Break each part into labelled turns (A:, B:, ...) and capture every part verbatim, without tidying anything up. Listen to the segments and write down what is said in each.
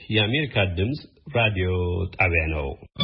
A: የአሜሪካ ድምፅ ራዲዮ ጣቢያ ነው።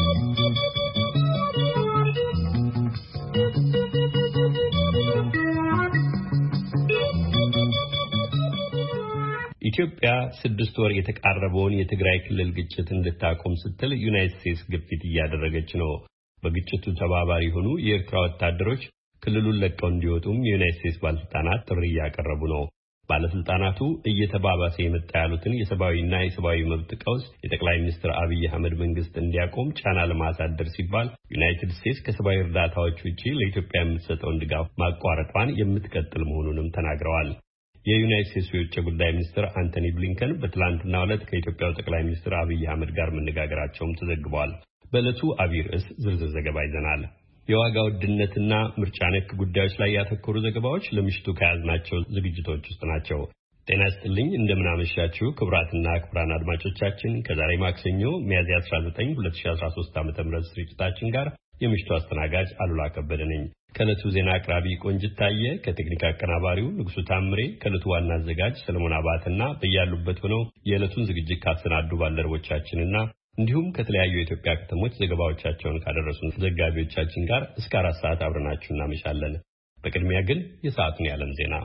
A: ኢትዮጵያ ስድስት ወር የተቃረበውን የትግራይ ክልል ግጭት እንድታቆም ስትል ዩናይትድ ስቴትስ ግፊት እያደረገች ነው። በግጭቱ ተባባሪ ሆኑ የኤርትራ ወታደሮች ክልሉን ለቀው እንዲወጡም የዩናይትድ ስቴትስ ባለስልጣናት ጥሪ እያቀረቡ ነው። ባለስልጣናቱ እየተባባሰ የመጣ ያሉትን የሰብአዊና የሰብአዊ መብት ቀውስ የጠቅላይ ሚኒስትር አብይ አህመድ መንግስት እንዲያቆም ጫና ለማሳደር ሲባል ዩናይትድ ስቴትስ ከሰብአዊ እርዳታዎች ውጪ ለኢትዮጵያ የምትሰጠውን ድጋፍ ማቋረጧን የምትቀጥል መሆኑንም ተናግረዋል። የዩናይትድ ስቴትስ የውጭ ጉዳይ ሚኒስትር አንቶኒ ብሊንከን በትላንትናው ዕለት ከኢትዮጵያው ጠቅላይ ሚኒስትር አብይ አህመድ ጋር መነጋገራቸውም ተዘግቧል። በዕለቱ አብይ ርዕስ ዝርዝር ዘገባ ይዘናል። የዋጋ ውድነትና ምርጫ ነክ ጉዳዮች ላይ ያተኮሩ ዘገባዎች ለምሽቱ ከያዝናቸው ዝግጅቶች ውስጥ ናቸው። ጤና ይስጥልኝ፣ እንደምን አመሻችሁ ክቡራትና ክቡራን አድማጮቻችን። ከዛሬ ማክሰኞ ሚያዝያ አስራ ዘጠኝ ሁለት ሺህ አስራ ሶስት ዓመተ ምህረት ስርጭታችን ጋር የምሽቱ አስተናጋጅ አሉላ ከበደ ነኝ። ከዕለቱ ዜና አቅራቢ ቆንጅት ታየ፣ ከቴክኒክ አቀናባሪው ንጉሱ ታምሬ፣ ከዕለቱ ዋና አዘጋጅ ሰለሞን አባተና በያሉበት ሆነው የዕለቱን ዝግጅት ካሰናዱ ባልደረቦቻችንና እንዲሁም ከተለያዩ የኢትዮጵያ ከተሞች ዘገባዎቻቸውን ካደረሱን ዘጋቢዎቻችን ጋር እስከ አራት ሰዓት አብረናችሁ እናመሻለን። በቅድሚያ ግን የሰዓቱን የዓለም ዜና።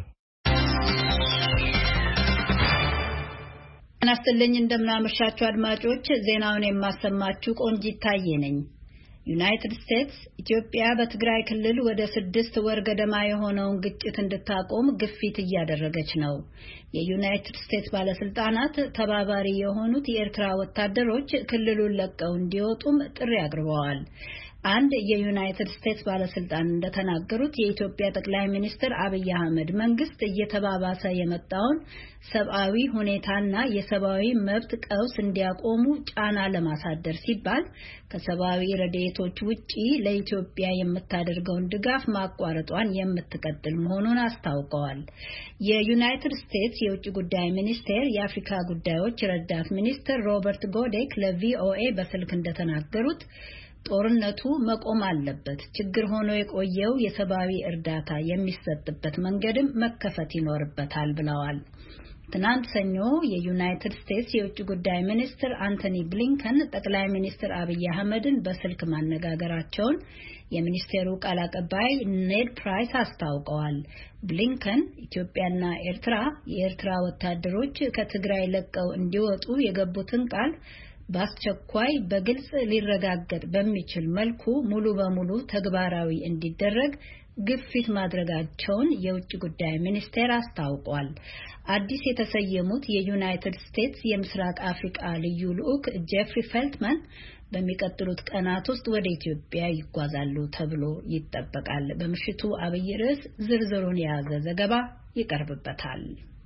B: እናስተልኝ እንደምናመሻችሁ አድማጮች፣ ዜናውን የማሰማችሁ ቆንጂት ታዬ ነኝ። ዩናይትድ ስቴትስ ኢትዮጵያ በትግራይ ክልል ወደ ስድስት ወር ገደማ የሆነውን ግጭት እንድታቆም ግፊት እያደረገች ነው። የዩናይትድ ስቴትስ ባለስልጣናት ተባባሪ የሆኑት የኤርትራ ወታደሮች ክልሉን ለቀው እንዲወጡም ጥሪ አቅርበዋል። አንድ የዩናይትድ ስቴትስ ባለስልጣን እንደተናገሩት የኢትዮጵያ ጠቅላይ ሚኒስትር አብይ አህመድ መንግስት እየተባባሰ የመጣውን ሰብአዊ ሁኔታና የሰብአዊ መብት ቀውስ እንዲያቆሙ ጫና ለማሳደር ሲባል ከሰብአዊ ረድኤቶች ውጪ ለኢትዮጵያ የምታደርገውን ድጋፍ ማቋረጧን የምትቀጥል መሆኑን አስታውቀዋል። የዩናይትድ ስቴትስ የውጭ ጉዳይ ሚኒስቴር የአፍሪካ ጉዳዮች ረዳት ሚኒስትር ሮበርት ጎዴክ ለቪኦኤ በስልክ እንደተናገሩት ጦርነቱ መቆም አለበት፣ ችግር ሆኖ የቆየው የሰብአዊ እርዳታ የሚሰጥበት መንገድም መከፈት ይኖርበታል ብለዋል። ትናንት ሰኞ የዩናይትድ ስቴትስ የውጭ ጉዳይ ሚኒስትር አንቶኒ ብሊንከን ጠቅላይ ሚኒስትር አብይ አህመድን በስልክ ማነጋገራቸውን የሚኒስቴሩ ቃል አቀባይ ኔድ ፕራይስ አስታውቀዋል። ብሊንከን ኢትዮጵያና ኤርትራ የኤርትራ ወታደሮች ከትግራይ ለቀው እንዲወጡ የገቡትን ቃል በአስቸኳይ በግልጽ ሊረጋገጥ በሚችል መልኩ ሙሉ በሙሉ ተግባራዊ እንዲደረግ ግፊት ማድረጋቸውን የውጭ ጉዳይ ሚኒስቴር አስታውቋል። አዲስ የተሰየሙት የዩናይትድ ስቴትስ የምስራቅ አፍሪካ ልዩ ልዑክ ጄፍሪ ፌልትማን በሚቀጥሉት ቀናት ውስጥ ወደ ኢትዮጵያ ይጓዛሉ ተብሎ ይጠበቃል። በምሽቱ አብይ ርዕስ ዝርዝሩን የያዘ ዘገባ ይቀርብበታል።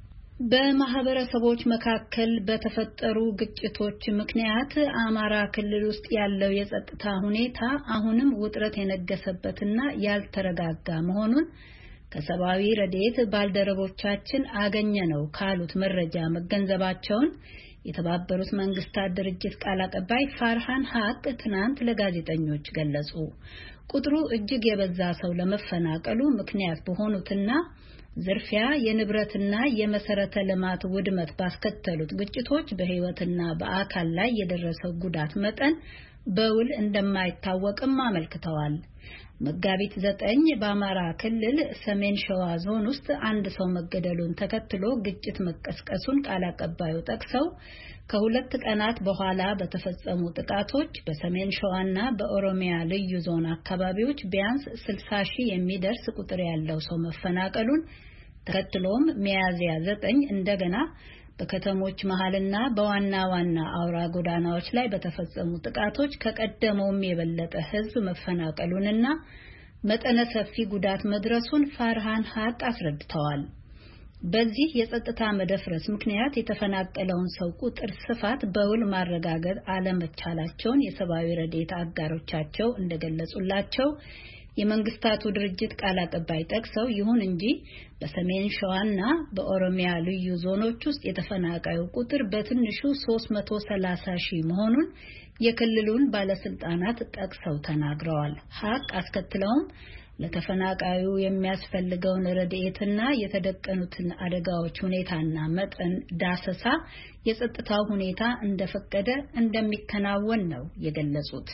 B: በማህበረሰቦች መካከል በተፈጠሩ ግጭቶች ምክንያት አማራ ክልል ውስጥ ያለው የጸጥታ ሁኔታ አሁንም ውጥረት የነገሰበትና ያልተረጋጋ መሆኑን ከሰብአዊ ረድኤት ባልደረቦቻችን አገኘ ነው ካሉት መረጃ መገንዘባቸውን የተባበሩት መንግስታት ድርጅት ቃል አቀባይ ፋርሃን ሀቅ ትናንት ለጋዜጠኞች ገለጹ። ቁጥሩ እጅግ የበዛ ሰው ለመፈናቀሉ ምክንያት በሆኑትና ዝርፊያ፣ የንብረትና የመሰረተ ልማት ውድመት ባስከተሉት ግጭቶች በህይወትና በአካል ላይ የደረሰው ጉዳት መጠን በውል እንደማይታወቅም አመልክተዋል። መጋቢት ዘጠኝ በአማራ ክልል ሰሜን ሸዋ ዞን ውስጥ አንድ ሰው መገደሉን ተከትሎ ግጭት መቀስቀሱን ቃል አቀባዩ ጠቅሰው ከሁለት ቀናት በኋላ በተፈጸሙ ጥቃቶች በሰሜን ሸዋና በኦሮሚያ ልዩ ዞን አካባቢዎች ቢያንስ ስልሳ ሺህ የሚደርስ ቁጥር ያለው ሰው መፈናቀሉን ተከትሎም ሚያዝያ ዘጠኝ እንደገና በከተሞች መሃልና በዋና ዋና አውራ ጎዳናዎች ላይ በተፈጸሙ ጥቃቶች ከቀደመውም የበለጠ ህዝብ መፈናቀሉንና መጠነ ሰፊ ጉዳት መድረሱን ፋርሃን ሀቅ አስረድተዋል። በዚህ የጸጥታ መደፍረስ ምክንያት የተፈናቀለውን ሰው ቁጥር ስፋት በውል ማረጋገጥ አለመቻላቸውን የሰብአዊ ረድኤት አጋሮቻቸው እንደገለጹላቸው የመንግስታቱ ድርጅት ቃል አቀባይ ጠቅሰው ይሁን እንጂ በሰሜን ሸዋና በኦሮሚያ ልዩ ዞኖች ውስጥ የተፈናቃዩ ቁጥር በትንሹ ሶስት መቶ ሰላሳ ሺህ መሆኑን የክልሉን ባለስልጣናት ጠቅሰው ተናግረዋል። ሀቅ አስከትለውም ለተፈናቃዩ የሚያስፈልገውን ረድኤትና የተደቀኑትን አደጋዎች ሁኔታና መጠን ዳሰሳ የጸጥታው ሁኔታ እንደፈቀደ እንደሚከናወን ነው የገለጹት።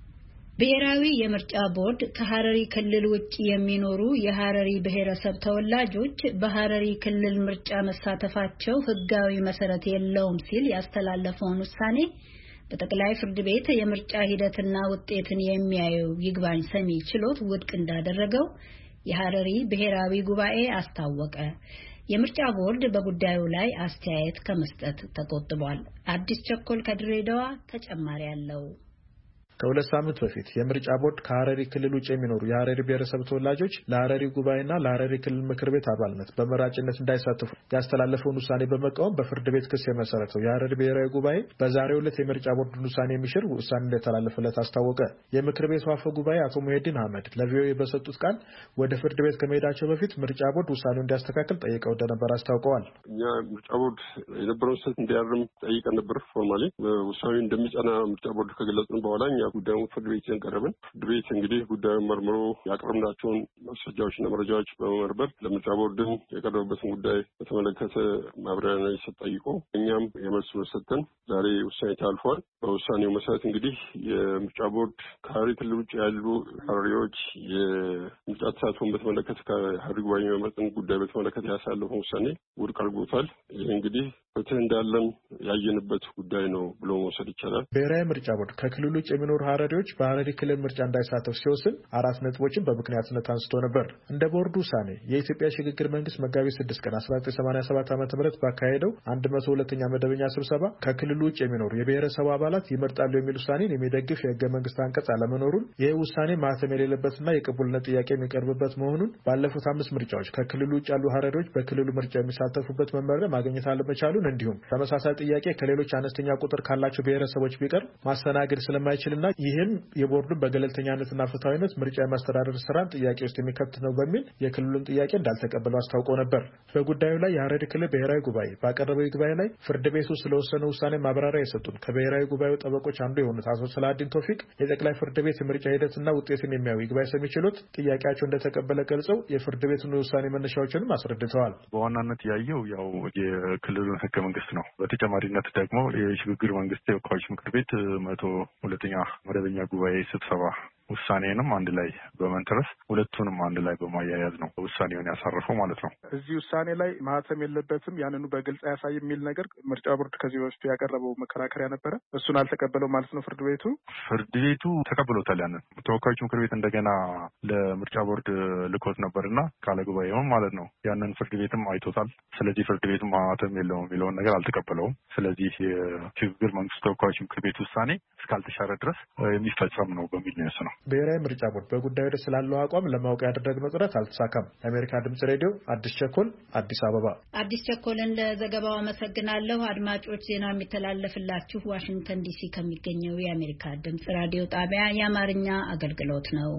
B: ብሔራዊ የምርጫ ቦርድ ከሐረሪ ክልል ውጪ የሚኖሩ የሐረሪ ብሔረሰብ ተወላጆች በሐረሪ ክልል ምርጫ መሳተፋቸው ሕጋዊ መሰረት የለውም ሲል ያስተላለፈውን ውሳኔ በጠቅላይ ፍርድ ቤት የምርጫ ሂደትና ውጤትን የሚያየው ይግባኝ ሰሚ ችሎት ውድቅ እንዳደረገው የሐረሪ ብሔራዊ ጉባኤ አስታወቀ። የምርጫ ቦርድ በጉዳዩ ላይ አስተያየት ከመስጠት ተቆጥቧል። አዲስ ቸኮል ከድሬዳዋ ተጨማሪ አለው።
C: ከሁለት ሳምንት በፊት የምርጫ ቦርድ ከሐረሪ ክልል ውጭ የሚኖሩ የሐረሪ ብሔረሰብ ተወላጆች ለሐረሪ ጉባኤና ለሐረሪ ክልል ምክር ቤት አባልነት በመራጭነት እንዳይሳተፉ ያስተላለፈውን ውሳኔ በመቃወም በፍርድ ቤት ክስ የመሰረተው የሐረሪ ብሔራዊ ጉባኤ በዛሬው ዕለት የምርጫ ቦርድን ውሳኔ የሚሽር ውሳኔ እንደተላለፈለት አስታወቀ። የምክር ቤቱ አፈ ጉባኤ አቶ ሙሄዲን አህመድ ለቪኦኤ በሰጡት ቃል ወደ ፍርድ ቤት ከመሄዳቸው በፊት ምርጫ ቦርድ ውሳኔውን እንዲያስተካክል ጠይቀው እንደነበር አስታውቀዋል።
D: እኛ ምርጫ ቦርድ የነበረውን ስህተት እንዲያርም ጠይቀን ነበር። ፎርማሊ ውሳኔውን እንደሚጸና ምርጫ ቦርድ ከገለጽን በኋላ እኛ ጉዳዩን ፍርድ ቤት ቀረብን። ፍርድ ቤት እንግዲህ ጉዳዩን መርምሮ ያቀረብናቸውን ማስረጃዎችና መረጃዎች በመመርመር ለምርጫ ቦርድን የቀረበበትን ጉዳይ በተመለከተ ማብራሪያ ይሰጥ ጠይቆ እኛም የመልስ ሰጥተን ዛሬ ውሳኔ ታልፏል። በውሳኔው መሰረት እንግዲህ የምርጫ ቦርድ ከሐረሪ ክልል ውጭ ያሉ ሐረሪዎች የምርጫ ተሳትፎን በተመለከተ ከሐረሪ ጉባኤ የመመረጥን ጉዳይ በተመለከተ ያሳለፈውን ውሳኔ ውድቅ አድርጎታል። ይህ እንግዲህ ፍትህ እንዳለን ያየንበት ጉዳይ ነው ብሎ መውሰድ ይቻላል።
C: ብሔራዊ ምርጫ ቦርድ ከክልሉ ውጭ የሚኖሩ ሐረሪዎች በሐረሪ ክልል ምርጫ እንዳይሳተፉ ሲወስን አራት ነጥቦችን በምክንያትነት አንስቶ ነበር። እንደ ቦርዱ ውሳኔ የኢትዮጵያ ሽግግር መንግስት መጋቢት ስድስት ቀን አስራ ዘጠኝ ሰማንያ ሰባት ዓመተ ምህረት ባካሄደው አንድ መቶ ሁለተኛ መደበኛ ስብሰባ ከክልሉ ውጭ የሚኖሩ የብሔረሰቡ አባላት ይመርጣሉ የሚል ውሳኔን የሚደግፍ የህገ መንግስት አንቀጽ አለመኖሩን፣ ይህ ውሳኔ ማህተም የሌለበትና የቅቡልነት ጥያቄ የሚቀርብበት መሆኑን፣ ባለፉት አምስት ምርጫዎች ከክልሉ ውጭ ያሉ ሐረሪዎች በክልሉ ምርጫ የሚሳተፉበት መመሪያ ማግኘት አለመቻሉን፣ እንዲሁም ተመሳሳይ ጥያቄ ከሌሎች አነስተኛ ቁጥር ካላቸው ብሔረሰቦች ቢቀር ማስተናገድ ስለማይችልና ይህም የቦርዱን በገለልተኛነትና ፍትሃዊነት ምርጫ የማስተዳደር ስራን ጥያቄ ውስጥ የሚከት ነው በሚል የክልሉን ጥያቄ እንዳልተቀበለው አስታውቀው ነበር። በጉዳዩ ላይ የሐረሪ ክልል ብሔራዊ ጉባኤ ባቀረበው ይግባኝ ላይ ፍርድ ቤቱ ስለወሰነው ውሳኔ ማብራሪያ የሰጡን ከብሔራዊ ጉባኤው ጠበቆች አንዱ የሆኑት አቶ ሰላዲን ቶፊቅ የጠቅላይ ፍርድ ቤት የምርጫ ሂደትና ውጤትን የሚያዩ ይግባኝ ሰሚ ችሎት ጥያቄያቸው እንደተቀበለ ገልጸው የፍርድ ቤቱን ውሳኔ መነሻዎችንም አስረድተዋል።
E: በዋናነት ያየው ያው የክልሉን ህገ መንግስት ነው። በተጨማሪነት ደግሞ የሽግግር መንግስት ተወካዮች ምክር ቤት መቶ ሁለተኛ መደበኛ ጉባኤ ስብሰባ ውሳኔንም አንድ ላይ በመንተረስ ሁለቱንም አንድ ላይ በማያያዝ ነው ውሳኔውን ያሳረፈው ማለት ነው።
F: እዚህ ውሳኔ ላይ ማህተም የለበትም ያንኑ በግልጽ ያሳይ የሚል ነገር ምርጫ ቦርድ ከዚህ በፊት ያቀረበው መከራከሪያ ነበረ። እሱን አልተቀበለው ማለት ነው ፍርድ ቤቱ
E: ፍርድ ቤቱ ተቀብሎታል። ያንን ተወካዮች ምክር ቤት እንደገና ለምርጫ ቦርድ ልኮት ነበርና ካለ ጉባኤው ማለት ነው። ያንን ፍርድ ቤትም አይቶታል። ስለዚህ ፍርድ ቤቱ ማህተም የለውም የሚለውን ነገር አልተቀበለውም። ስለዚህ የሽግግር መንግስት ተወካዮች ምክር ቤት ውሳኔ እስካልተሻረ ድረስ የሚፈጸም ነው በሚል ነው የወሰነው።
C: ብሔራዊ ምርጫ ቦርድ በጉዳዩ ላይ ስላለው አቋም ለማወቅ ያደረግነው ጥረት አልተሳካም። የአሜሪካ ድምጽ ሬዲዮ አዲስ ቸኮል አዲስ አበባ።
B: አዲስ ቸኮልን ለዘገባው አመሰግናለሁ። አድማጮች ዜናው የሚተላለፍላችሁ ዋሽንግተን ዲሲ ከሚገኘው የአሜሪካ ድምጽ ራዲዮ ጣቢያ የአማርኛ አገልግሎት ነው።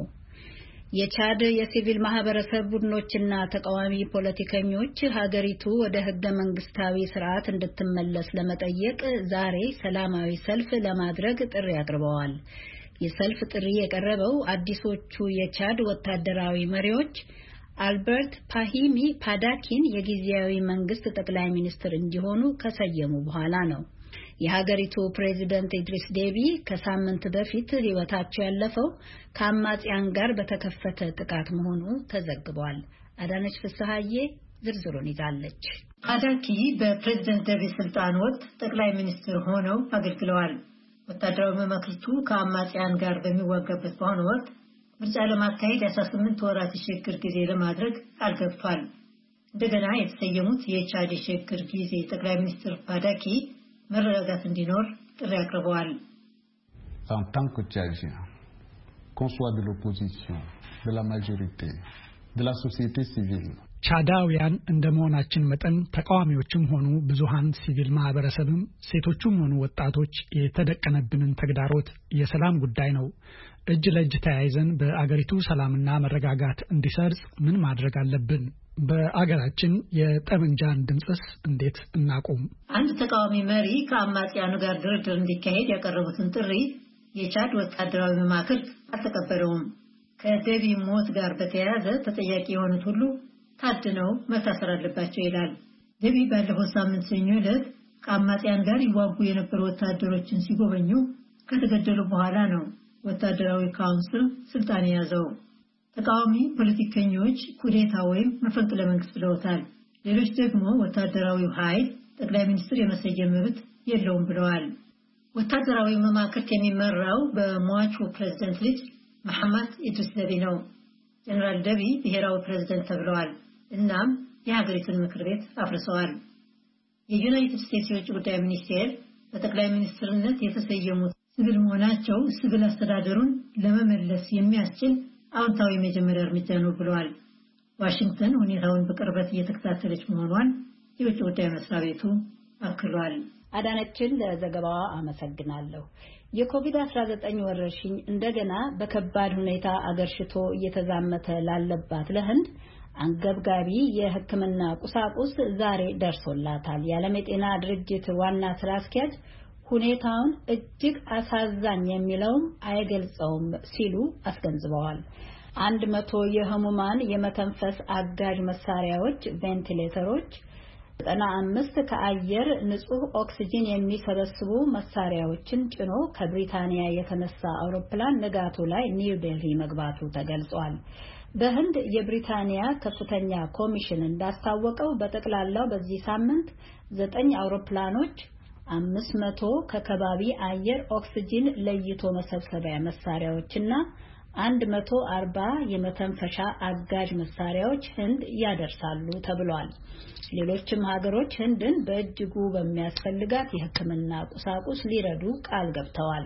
B: የቻድ የሲቪል ማህበረሰብ ቡድኖችና ተቃዋሚ ፖለቲከኞች ሀገሪቱ ወደ ህገ መንግስታዊ ስርዓት እንድትመለስ ለመጠየቅ ዛሬ ሰላማዊ ሰልፍ ለማድረግ ጥሪ አቅርበዋል። የሰልፍ ጥሪ የቀረበው አዲሶቹ የቻድ ወታደራዊ መሪዎች አልበርት ፓሂሚ ፓዳኪን የጊዜያዊ መንግስት ጠቅላይ ሚኒስትር እንዲሆኑ ከሰየሙ በኋላ ነው። የሀገሪቱ ፕሬዚደንት ኢድሪስ ዴቢ ከሳምንት በፊት ህይወታቸው ያለፈው ከአማጽያን ጋር በተከፈተ ጥቃት መሆኑ ተዘግቧል። አዳነች ፍስሐዬ ዝርዝሩን ይዛለች።
G: ፓዳኪ በፕሬዚደንት ዴቢ ስልጣን ወቅት ጠቅላይ ሚኒስትር ሆነው አገልግለዋል። ወታደራዊ መማክርቱ ከአማጽያን ጋር በሚዋጋበት በአሁኑ ወቅት ምርጫ ለማካሄድ አስራ ስምንት ወራት የሽግግር ጊዜ ለማድረግ ቃል ገብቷል። እንደገና የተሰየሙት የቻድ የሽግግር ጊዜ ጠቅላይ ሚኒስትር ፓዳኪ መረጋጋት እንዲኖር ጥሪ አቅርበዋል።
H: En tant que Tchadien, qu'on soit de l'opposition, de la majorité, de la société civile,
I: ቻዳውያን እንደመሆናችን መጠን ተቃዋሚዎችም ሆኑ ብዙሃን ሲቪል ማህበረሰብም ሴቶችም ሆኑ ወጣቶች የተደቀነብንን ተግዳሮት የሰላም ጉዳይ ነው። እጅ ለእጅ ተያይዘን በአገሪቱ ሰላምና መረጋጋት እንዲሰርጽ ምን ማድረግ አለብን? በአገራችን የጠመንጃን ድምጽስ እንዴት እናቆም?
G: አንድ ተቃዋሚ መሪ ከአማጽያኑ ጋር ድርድር እንዲካሄድ ያቀረቡትን ጥሪ የቻድ ወታደራዊ መማክርት አልተቀበለውም። ከደቢ ሞት ጋር በተያያዘ ተጠያቂ የሆኑት ሁሉ ታድነው መታሰር አለባቸው ይላል። ደቢ ባለፈው ሳምንት ሰኞ ዕለት ከአማጽያን ጋር ይዋጉ የነበሩ ወታደሮችን ሲጎበኙ ከተገደሉ በኋላ ነው ወታደራዊ ካውንስል ስልጣን የያዘው። ተቃዋሚ ፖለቲከኞች ኩዴታ ወይም መፈንቅለ መንግስት ብለውታል። ሌሎች ደግሞ ወታደራዊው ኃይል ጠቅላይ ሚኒስትር የመሰየም መብት የለውም ብለዋል። ወታደራዊ መማክርት የሚመራው በሟቹ ፕሬዝዳንት ልጅ መሐመድ ኢድሪስ ደቢ ነው። ጀነራል ደቢ ብሔራዊ ፕሬዝዳንት ተብለዋል። እናም የሀገሪቱን ምክር ቤት አፍርሰዋል። የዩናይትድ ስቴትስ የውጭ ጉዳይ ሚኒስቴር በጠቅላይ ሚኒስትርነት የተሰየሙት ሲቪል መሆናቸው ሲቪል አስተዳደሩን ለመመለስ የሚያስችል አዎንታዊ መጀመሪያ እርምጃ ነው ብለዋል። ዋሽንግተን ሁኔታውን በቅርበት እየተከታተለች መሆኗን የውጭ ጉዳይ መስሪያ ቤቱ አክሏል።
B: አዳነችን ለዘገባዋ አመሰግናለሁ። የኮቪድ አስራ ዘጠኝ ወረርሽኝ እንደገና በከባድ ሁኔታ አገርሽቶ እየተዛመተ ላለባት ለህንድ አንገብጋቢ የሕክምና ቁሳቁስ ዛሬ ደርሶላታል። የዓለም የጤና ድርጅት ዋና ስራ አስኪያጅ ሁኔታውን እጅግ አሳዛኝ የሚለውም አይገልጸውም ሲሉ አስገንዝበዋል። አንድ መቶ የህሙማን የመተንፈስ አጋዥ መሳሪያዎች ቬንቲሌተሮች፣ ዘጠና አምስት ከአየር ንጹህ ኦክሲጅን የሚሰበስቡ መሳሪያዎችን ጭኖ ከብሪታንያ የተነሳ አውሮፕላን ንጋቱ ላይ ኒው ዴልሂ መግባቱ ተገልጿል። በህንድ የብሪታንያ ከፍተኛ ኮሚሽን እንዳስታወቀው በጠቅላላው በዚህ ሳምንት ዘጠኝ አውሮፕላኖች አምስት መቶ ከከባቢ አየር ኦክሲጅን ለይቶ መሰብሰቢያ መሳሪያዎችና አንድ መቶ አርባ የመተንፈሻ አጋዥ መሳሪያዎች ህንድ ያደርሳሉ ተብሏል። ሌሎችም ሀገሮች ህንድን በእጅጉ በሚያስፈልጋት የሕክምና ቁሳቁስ ሊረዱ ቃል ገብተዋል።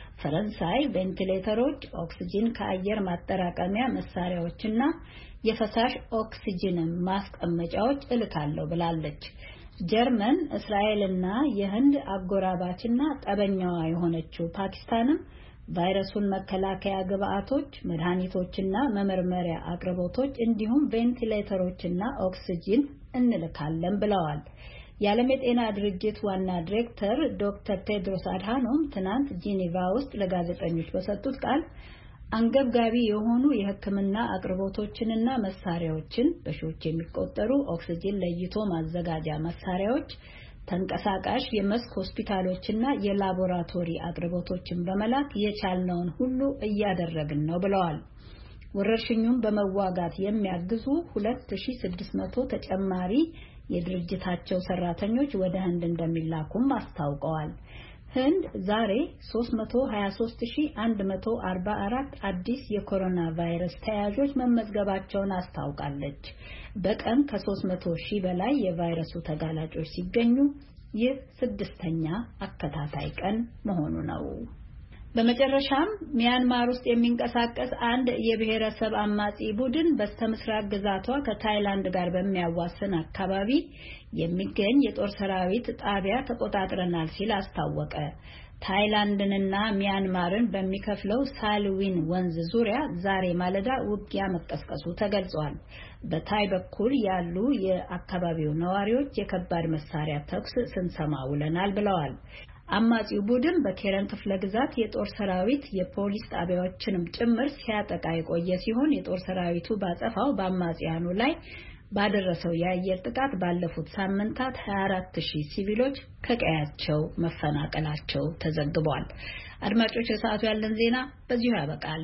B: ፈረንሳይ ቬንቲሌተሮች፣ ኦክሲጅን ከአየር ማጠራቀሚያ መሳሪያዎችና የፈሳሽ ኦክሲጅን ማስቀመጫዎች እልካለሁ ብላለች። ጀርመን፣ እስራኤልና የህንድ አጎራባችና ጠበኛዋ የሆነችው ፓኪስታንም ቫይረሱን መከላከያ ግብአቶች፣ መድኃኒቶችና መመርመሪያ አቅርቦቶች እንዲሁም ቬንቲሌተሮችና ኦክሲጅን እንልካለን ብለዋል። የዓለም የጤና ድርጅት ዋና ዲሬክተር ዶክተር ቴድሮስ አድሃኖም ትናንት ጂኔቫ ውስጥ ለጋዜጠኞች በሰጡት ቃል አንገብጋቢ የሆኑ የሕክምና አቅርቦቶችንና መሳሪያዎችን፣ በሺዎች የሚቆጠሩ ኦክሲጅን ለይቶ ማዘጋጃ መሳሪያዎች፣ ተንቀሳቃሽ የመስክ ሆስፒታሎችና የላቦራቶሪ አቅርቦቶችን በመላክ የቻልነውን ሁሉ እያደረግን ነው ብለዋል። ወረርሽኙን በመዋጋት የሚያግዙ ሁለት ሺህ ስድስት መቶ ተጨማሪ የድርጅታቸው ሰራተኞች ወደ ህንድ እንደሚላኩም አስታውቀዋል። ህንድ ዛሬ ሶስት መቶ ሀያ ሶስት ሺህ አንድ መቶ አርባ አራት አዲስ የኮሮና ቫይረስ ተያዦች መመዝገባቸውን አስታውቃለች። በቀን ከሶስት መቶ ሺህ በላይ የቫይረሱ ተጋላጮች ሲገኙ ይህ ስድስተኛ አከታታይ ቀን መሆኑ ነው። በመጨረሻም ሚያንማር ውስጥ የሚንቀሳቀስ አንድ የብሔረሰብ አማጺ ቡድን በስተምስራቅ ግዛቷ ከታይላንድ ጋር በሚያዋስን አካባቢ የሚገኝ የጦር ሰራዊት ጣቢያ ተቆጣጥረናል ሲል አስታወቀ። ታይላንድንና ሚያንማርን በሚከፍለው ሳልዊን ወንዝ ዙሪያ ዛሬ ማለዳ ውጊያ መቀስቀሱ ተገልጿል። በታይ በኩል ያሉ የአካባቢው ነዋሪዎች የከባድ መሳሪያ ተኩስ ስንሰማ ውለናል ብለዋል። አማጺው ቡድን በኬረን ክፍለ ግዛት የጦር ሰራዊት የፖሊስ ጣቢያዎችንም ጭምር ሲያጠቃ የቆየ ሲሆን የጦር ሰራዊቱ ባጸፋው በአማጺያኑ ላይ ባደረሰው የአየር ጥቃት ባለፉት ሳምንታት ሀያ አራት ሺህ ሲቪሎች ከቀያቸው መፈናቀላቸው ተዘግቧል። አድማጮች፣ የሰዓቱ ያለን ዜና በዚሁ ያበቃል።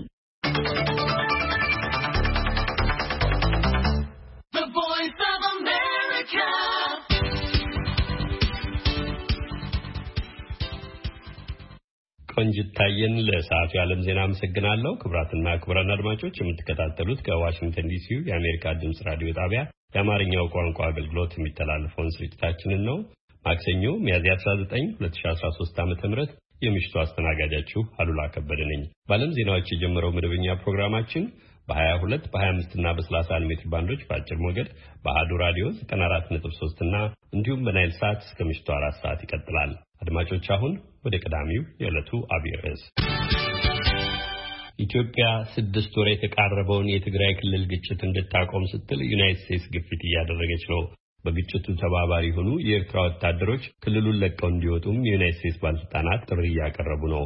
A: ቆንጅት ታየን ለሰዓቱ የዓለም ዜና አመሰግናለሁ። ክቡራትና ክቡራን አድማጮች የምትከታተሉት ከዋሽንግተን ዲሲው የአሜሪካ ድምጽ ራዲዮ ጣቢያ የአማርኛው ቋንቋ አገልግሎት የሚተላለፈውን ስርጭታችንን ነው። ማክሰኞ ሚያዝያ አስራ ዘጠኝ ሁለት ሺህ አስራ ሶስት ዓመተ ምህረት የምሽቱ አስተናጋጃችሁ አሉላ ከበደ ነኝ። በዓለም ዜናዎች የጀመረው መደበኛ ፕሮግራማችን በሀያ ሁለት በሀያ አምስት እና በሰላሳ አንድ ሜትር ባንዶች በአጭር ሞገድ በአሐዱ ራዲዮ ዘጠና አራት ነጥብ ሶስት እና እንዲሁም በናይል ሳት እስከ ምሽቱ አራት ሰዓት ይቀጥላል። አድማጮች አሁን ወደ ቀዳሚው የዕለቱ አብይ ርዕስ። ኢትዮጵያ ስድስት ወር የተቃረበውን የትግራይ ክልል ግጭት እንድታቆም ስትል ዩናይትድ ስቴትስ ግፊት እያደረገች ነው። በግጭቱ ተባባሪ የሆኑ የኤርትራ ወታደሮች ክልሉን ለቀው እንዲወጡም የዩናይትድ ስቴትስ ባለስልጣናት ጥሪ እያቀረቡ ነው።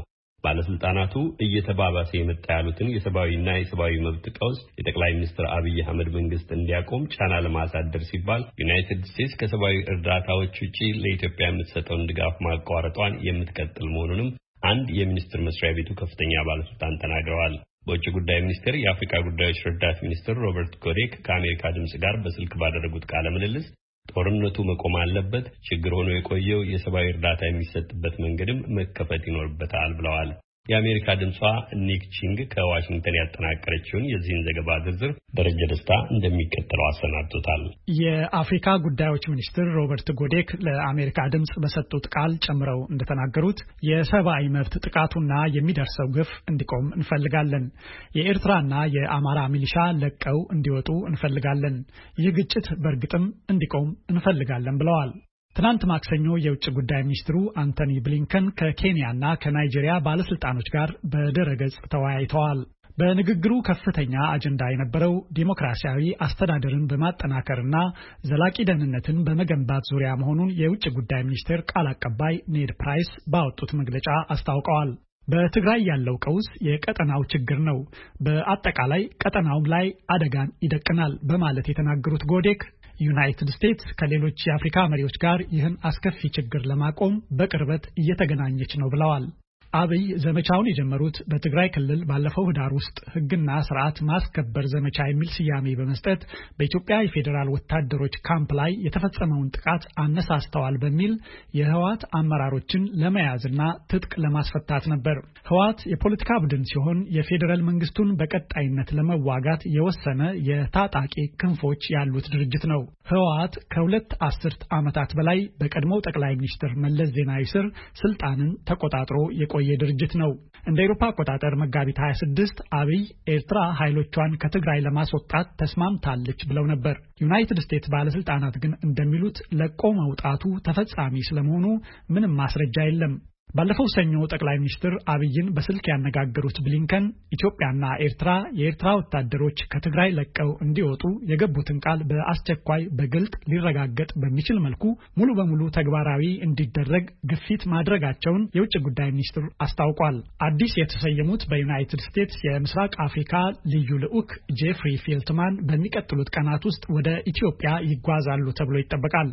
A: ባለስልጣናቱ እየተባባሰ የመጣ ያሉትን የሰብአዊና የሰብአዊ መብት ቀውስ የጠቅላይ ሚኒስትር አብይ አህመድ መንግስት እንዲያቆም ጫና ለማሳደር ሲባል ዩናይትድ ስቴትስ ከሰብአዊ እርዳታዎች ውጪ ለኢትዮጵያ የምትሰጠውን ድጋፍ ማቋረጧን የምትቀጥል መሆኑንም አንድ የሚኒስትር መስሪያ ቤቱ ከፍተኛ ባለስልጣን ተናግረዋል። በውጭ ጉዳይ ሚኒስቴር የአፍሪካ ጉዳዮች ረዳት ሚኒስትር ሮበርት ጎዴክ ከአሜሪካ ድምጽ ጋር በስልክ ባደረጉት ቃለ ምልልስ ጦርነቱ መቆም አለበት፣ ችግር ሆኖ የቆየው የሰብአዊ እርዳታ የሚሰጥበት መንገድም መከፈት ይኖርበታል ብለዋል። የአሜሪካ ድምጿ ኒክ ቺንግ ከዋሽንግተን ያጠናቀረችውን የዚህን ዘገባ ዝርዝር ደረጀ ደስታ እንደሚከተለው አሰናድቶታል።
I: የአፍሪካ ጉዳዮች ሚኒስትር ሮበርት ጎዴክ ለአሜሪካ ድምጽ በሰጡት ቃል ጨምረው እንደተናገሩት የሰብአዊ መብት ጥቃቱና የሚደርሰው ግፍ እንዲቆም እንፈልጋለን። የኤርትራና የአማራ ሚሊሻ ለቀው እንዲወጡ እንፈልጋለን። ይህ ግጭት በእርግጥም እንዲቆም እንፈልጋለን ብለዋል። ትናንት ማክሰኞ የውጭ ጉዳይ ሚኒስትሩ አንቶኒ ብሊንከን ከኬንያና ከናይጄሪያ ባለስልጣኖች ጋር በድረገጽ ተወያይተዋል። በንግግሩ ከፍተኛ አጀንዳ የነበረው ዲሞክራሲያዊ አስተዳደርን በማጠናከርና ዘላቂ ደህንነትን በመገንባት ዙሪያ መሆኑን የውጭ ጉዳይ ሚኒስቴር ቃል አቀባይ ኔድ ፕራይስ ባወጡት መግለጫ አስታውቀዋል። በትግራይ ያለው ቀውስ የቀጠናው ችግር ነው፣ በአጠቃላይ ቀጠናው ላይ አደጋን ይደቅናል በማለት የተናገሩት ጎዴክ ዩናይትድ ስቴትስ ከሌሎች የአፍሪካ መሪዎች ጋር ይህን አስከፊ ችግር ለማቆም በቅርበት እየተገናኘች ነው ብለዋል። አብይ ዘመቻውን የጀመሩት በትግራይ ክልል ባለፈው ህዳር ውስጥ ህግና ስርዓት ማስከበር ዘመቻ የሚል ስያሜ በመስጠት በኢትዮጵያ የፌዴራል ወታደሮች ካምፕ ላይ የተፈጸመውን ጥቃት አነሳስተዋል በሚል የህወሓት አመራሮችን ለመያዝና ትጥቅ ለማስፈታት ነበር። ህወሓት የፖለቲካ ቡድን ሲሆን የፌዴራል መንግስቱን በቀጣይነት ለመዋጋት የወሰነ የታጣቂ ክንፎች ያሉት ድርጅት ነው። ህወሓት ከሁለት አስርት ዓመታት በላይ በቀድሞው ጠቅላይ ሚኒስትር መለስ ዜናዊ ስር ስልጣንን ተቆጣጥሮ የቆየ ድርጅት ነው። እንደ አውሮፓ አቆጣጠር መጋቢት ሃያ ስድስት አብይ ኤርትራ ኃይሎቿን ከትግራይ ለማስወጣት ተስማምታለች ብለው ነበር። ዩናይትድ ስቴትስ ባለስልጣናት ግን እንደሚሉት ለቆ መውጣቱ ተፈጻሚ ስለመሆኑ ምንም ማስረጃ የለም። ባለፈው ሰኞ ጠቅላይ ሚኒስትር አብይን በስልክ ያነጋገሩት ብሊንከን ኢትዮጵያና ኤርትራ የኤርትራ ወታደሮች ከትግራይ ለቀው እንዲወጡ የገቡትን ቃል በአስቸኳይ በግልጥ ሊረጋገጥ በሚችል መልኩ ሙሉ በሙሉ ተግባራዊ እንዲደረግ ግፊት ማድረጋቸውን የውጭ ጉዳይ ሚኒስትሩ አስታውቋል። አዲስ የተሰየሙት በዩናይትድ ስቴትስ የምስራቅ አፍሪካ ልዩ ልዑክ ጄፍሪ ፌልትማን በሚቀጥሉት ቀናት ውስጥ ወደ ኢትዮጵያ ይጓዛሉ ተብሎ ይጠበቃል።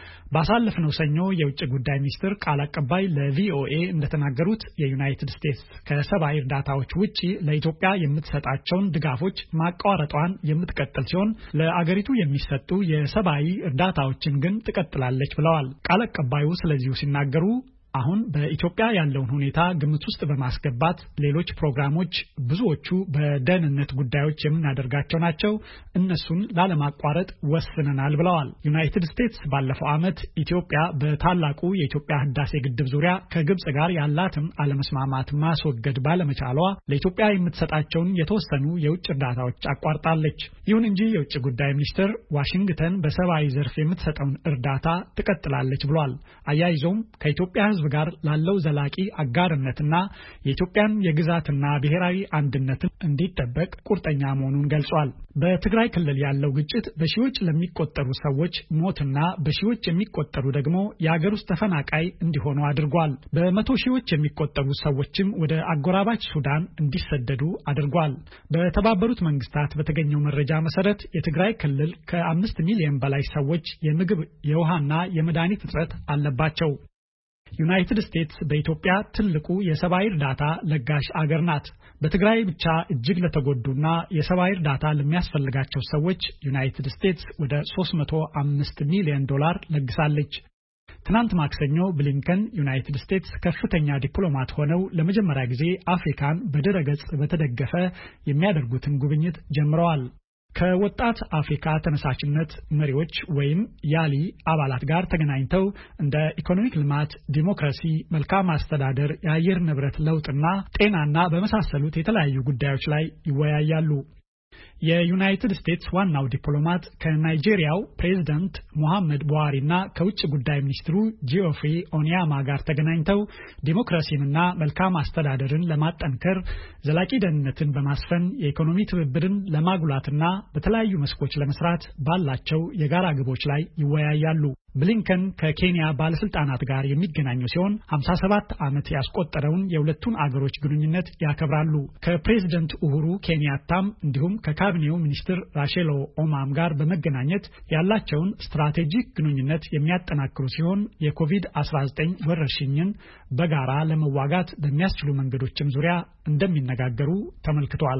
I: ባሳለፍነው ሰኞ የውጭ ጉዳይ ሚኒስትር ቃል አቀባይ ለቪኦኤ እንደተናገሩት የዩናይትድ ስቴትስ ከሰብአዊ እርዳታዎች ውጪ ለኢትዮጵያ የምትሰጣቸውን ድጋፎች ማቋረጧን የምትቀጥል ሲሆን ለአገሪቱ የሚሰጡ የሰብአዊ እርዳታዎችን ግን ትቀጥላለች ብለዋል። ቃል አቀባዩ ስለዚሁ ሲናገሩ አሁን በኢትዮጵያ ያለውን ሁኔታ ግምት ውስጥ በማስገባት ሌሎች ፕሮግራሞች ብዙዎቹ በደህንነት ጉዳዮች የምናደርጋቸው ናቸው፣ እነሱን ላለማቋረጥ ወስነናል ብለዋል። ዩናይትድ ስቴትስ ባለፈው ዓመት ኢትዮጵያ በታላቁ የኢትዮጵያ ህዳሴ ግድብ ዙሪያ ከግብጽ ጋር ያላትን አለመስማማት ማስወገድ ባለመቻሏ ለኢትዮጵያ የምትሰጣቸውን የተወሰኑ የውጭ እርዳታዎች አቋርጣለች። ይሁን እንጂ የውጭ ጉዳይ ሚኒስትር ዋሽንግተን በሰብአዊ ዘርፍ የምትሰጠውን እርዳታ ትቀጥላለች ብሏል። አያይዞም ከኢትዮጵያ ህዝብ ጋር ላለው ዘላቂ አጋርነትና የኢትዮጵያን የግዛትና ብሔራዊ አንድነትን እንዲጠበቅ ቁርጠኛ መሆኑን ገልጿል። በትግራይ ክልል ያለው ግጭት በሺዎች ለሚቆጠሩ ሰዎች ሞትና በሺዎች የሚቆጠሩ ደግሞ የአገር ውስጥ ተፈናቃይ እንዲሆኑ አድርጓል። በመቶ ሺዎች የሚቆጠሩ ሰዎችም ወደ አጎራባች ሱዳን እንዲሰደዱ አድርጓል። በተባበሩት መንግስታት በተገኘው መረጃ መሰረት የትግራይ ክልል ከአምስት ሚሊዮን በላይ ሰዎች የምግብ የውሃና የመድኃኒት እጥረት አለባቸው። ዩናይትድ ስቴትስ በኢትዮጵያ ትልቁ የሰብአዊ እርዳታ ለጋሽ አገር ናት። በትግራይ ብቻ እጅግ ለተጎዱና የሰብአዊ እርዳታ ለሚያስፈልጋቸው ሰዎች ዩናይትድ ስቴትስ ወደ ሶስት መቶ አምስት ሚሊዮን ዶላር ለግሳለች። ትናንት ማክሰኞ ብሊንከን ዩናይትድ ስቴትስ ከፍተኛ ዲፕሎማት ሆነው ለመጀመሪያ ጊዜ አፍሪካን በድረገጽ በተደገፈ የሚያደርጉትን ጉብኝት ጀምረዋል። ከወጣት አፍሪካ ተነሳሽነት መሪዎች ወይም ያሊ አባላት ጋር ተገናኝተው እንደ ኢኮኖሚክ ልማት፣ ዲሞክራሲ፣ መልካም አስተዳደር፣ የአየር ንብረት ለውጥና ጤናና በመሳሰሉት የተለያዩ ጉዳዮች ላይ ይወያያሉ። የዩናይትድ ስቴትስ ዋናው ዲፕሎማት ከናይጄሪያው ፕሬዝዳንት ሙሐመድ ቡሃሪና ከውጭ ጉዳይ ሚኒስትሩ ጂኦፍሪ ኦኒያማ ጋር ተገናኝተው ዲሞክራሲንና መልካም አስተዳደርን ለማጠንከር ዘላቂ ደህንነትን በማስፈን የኢኮኖሚ ትብብርን ለማጉላትና በተለያዩ መስኮች ለመስራት ባላቸው የጋራ ግቦች ላይ ይወያያሉ። ብሊንከን ከኬንያ ባለስልጣናት ጋር የሚገናኙ ሲሆን ሃምሳ ሰባት ዓመት ያስቆጠረውን የሁለቱን አገሮች ግንኙነት ያከብራሉ። ከፕሬዝዳንት ኡሁሩ ኬንያታም እንዲሁም ከካቢኔው ሚኒስትር ራሼሎ ኦማም ጋር በመገናኘት ያላቸውን ስትራቴጂክ ግንኙነት የሚያጠናክሩ ሲሆን የኮቪድ አስራ ዘጠኝ ወረርሽኝን በጋራ ለመዋጋት በሚያስችሉ መንገዶችም ዙሪያ እንደሚነጋገሩ ተመልክቷል።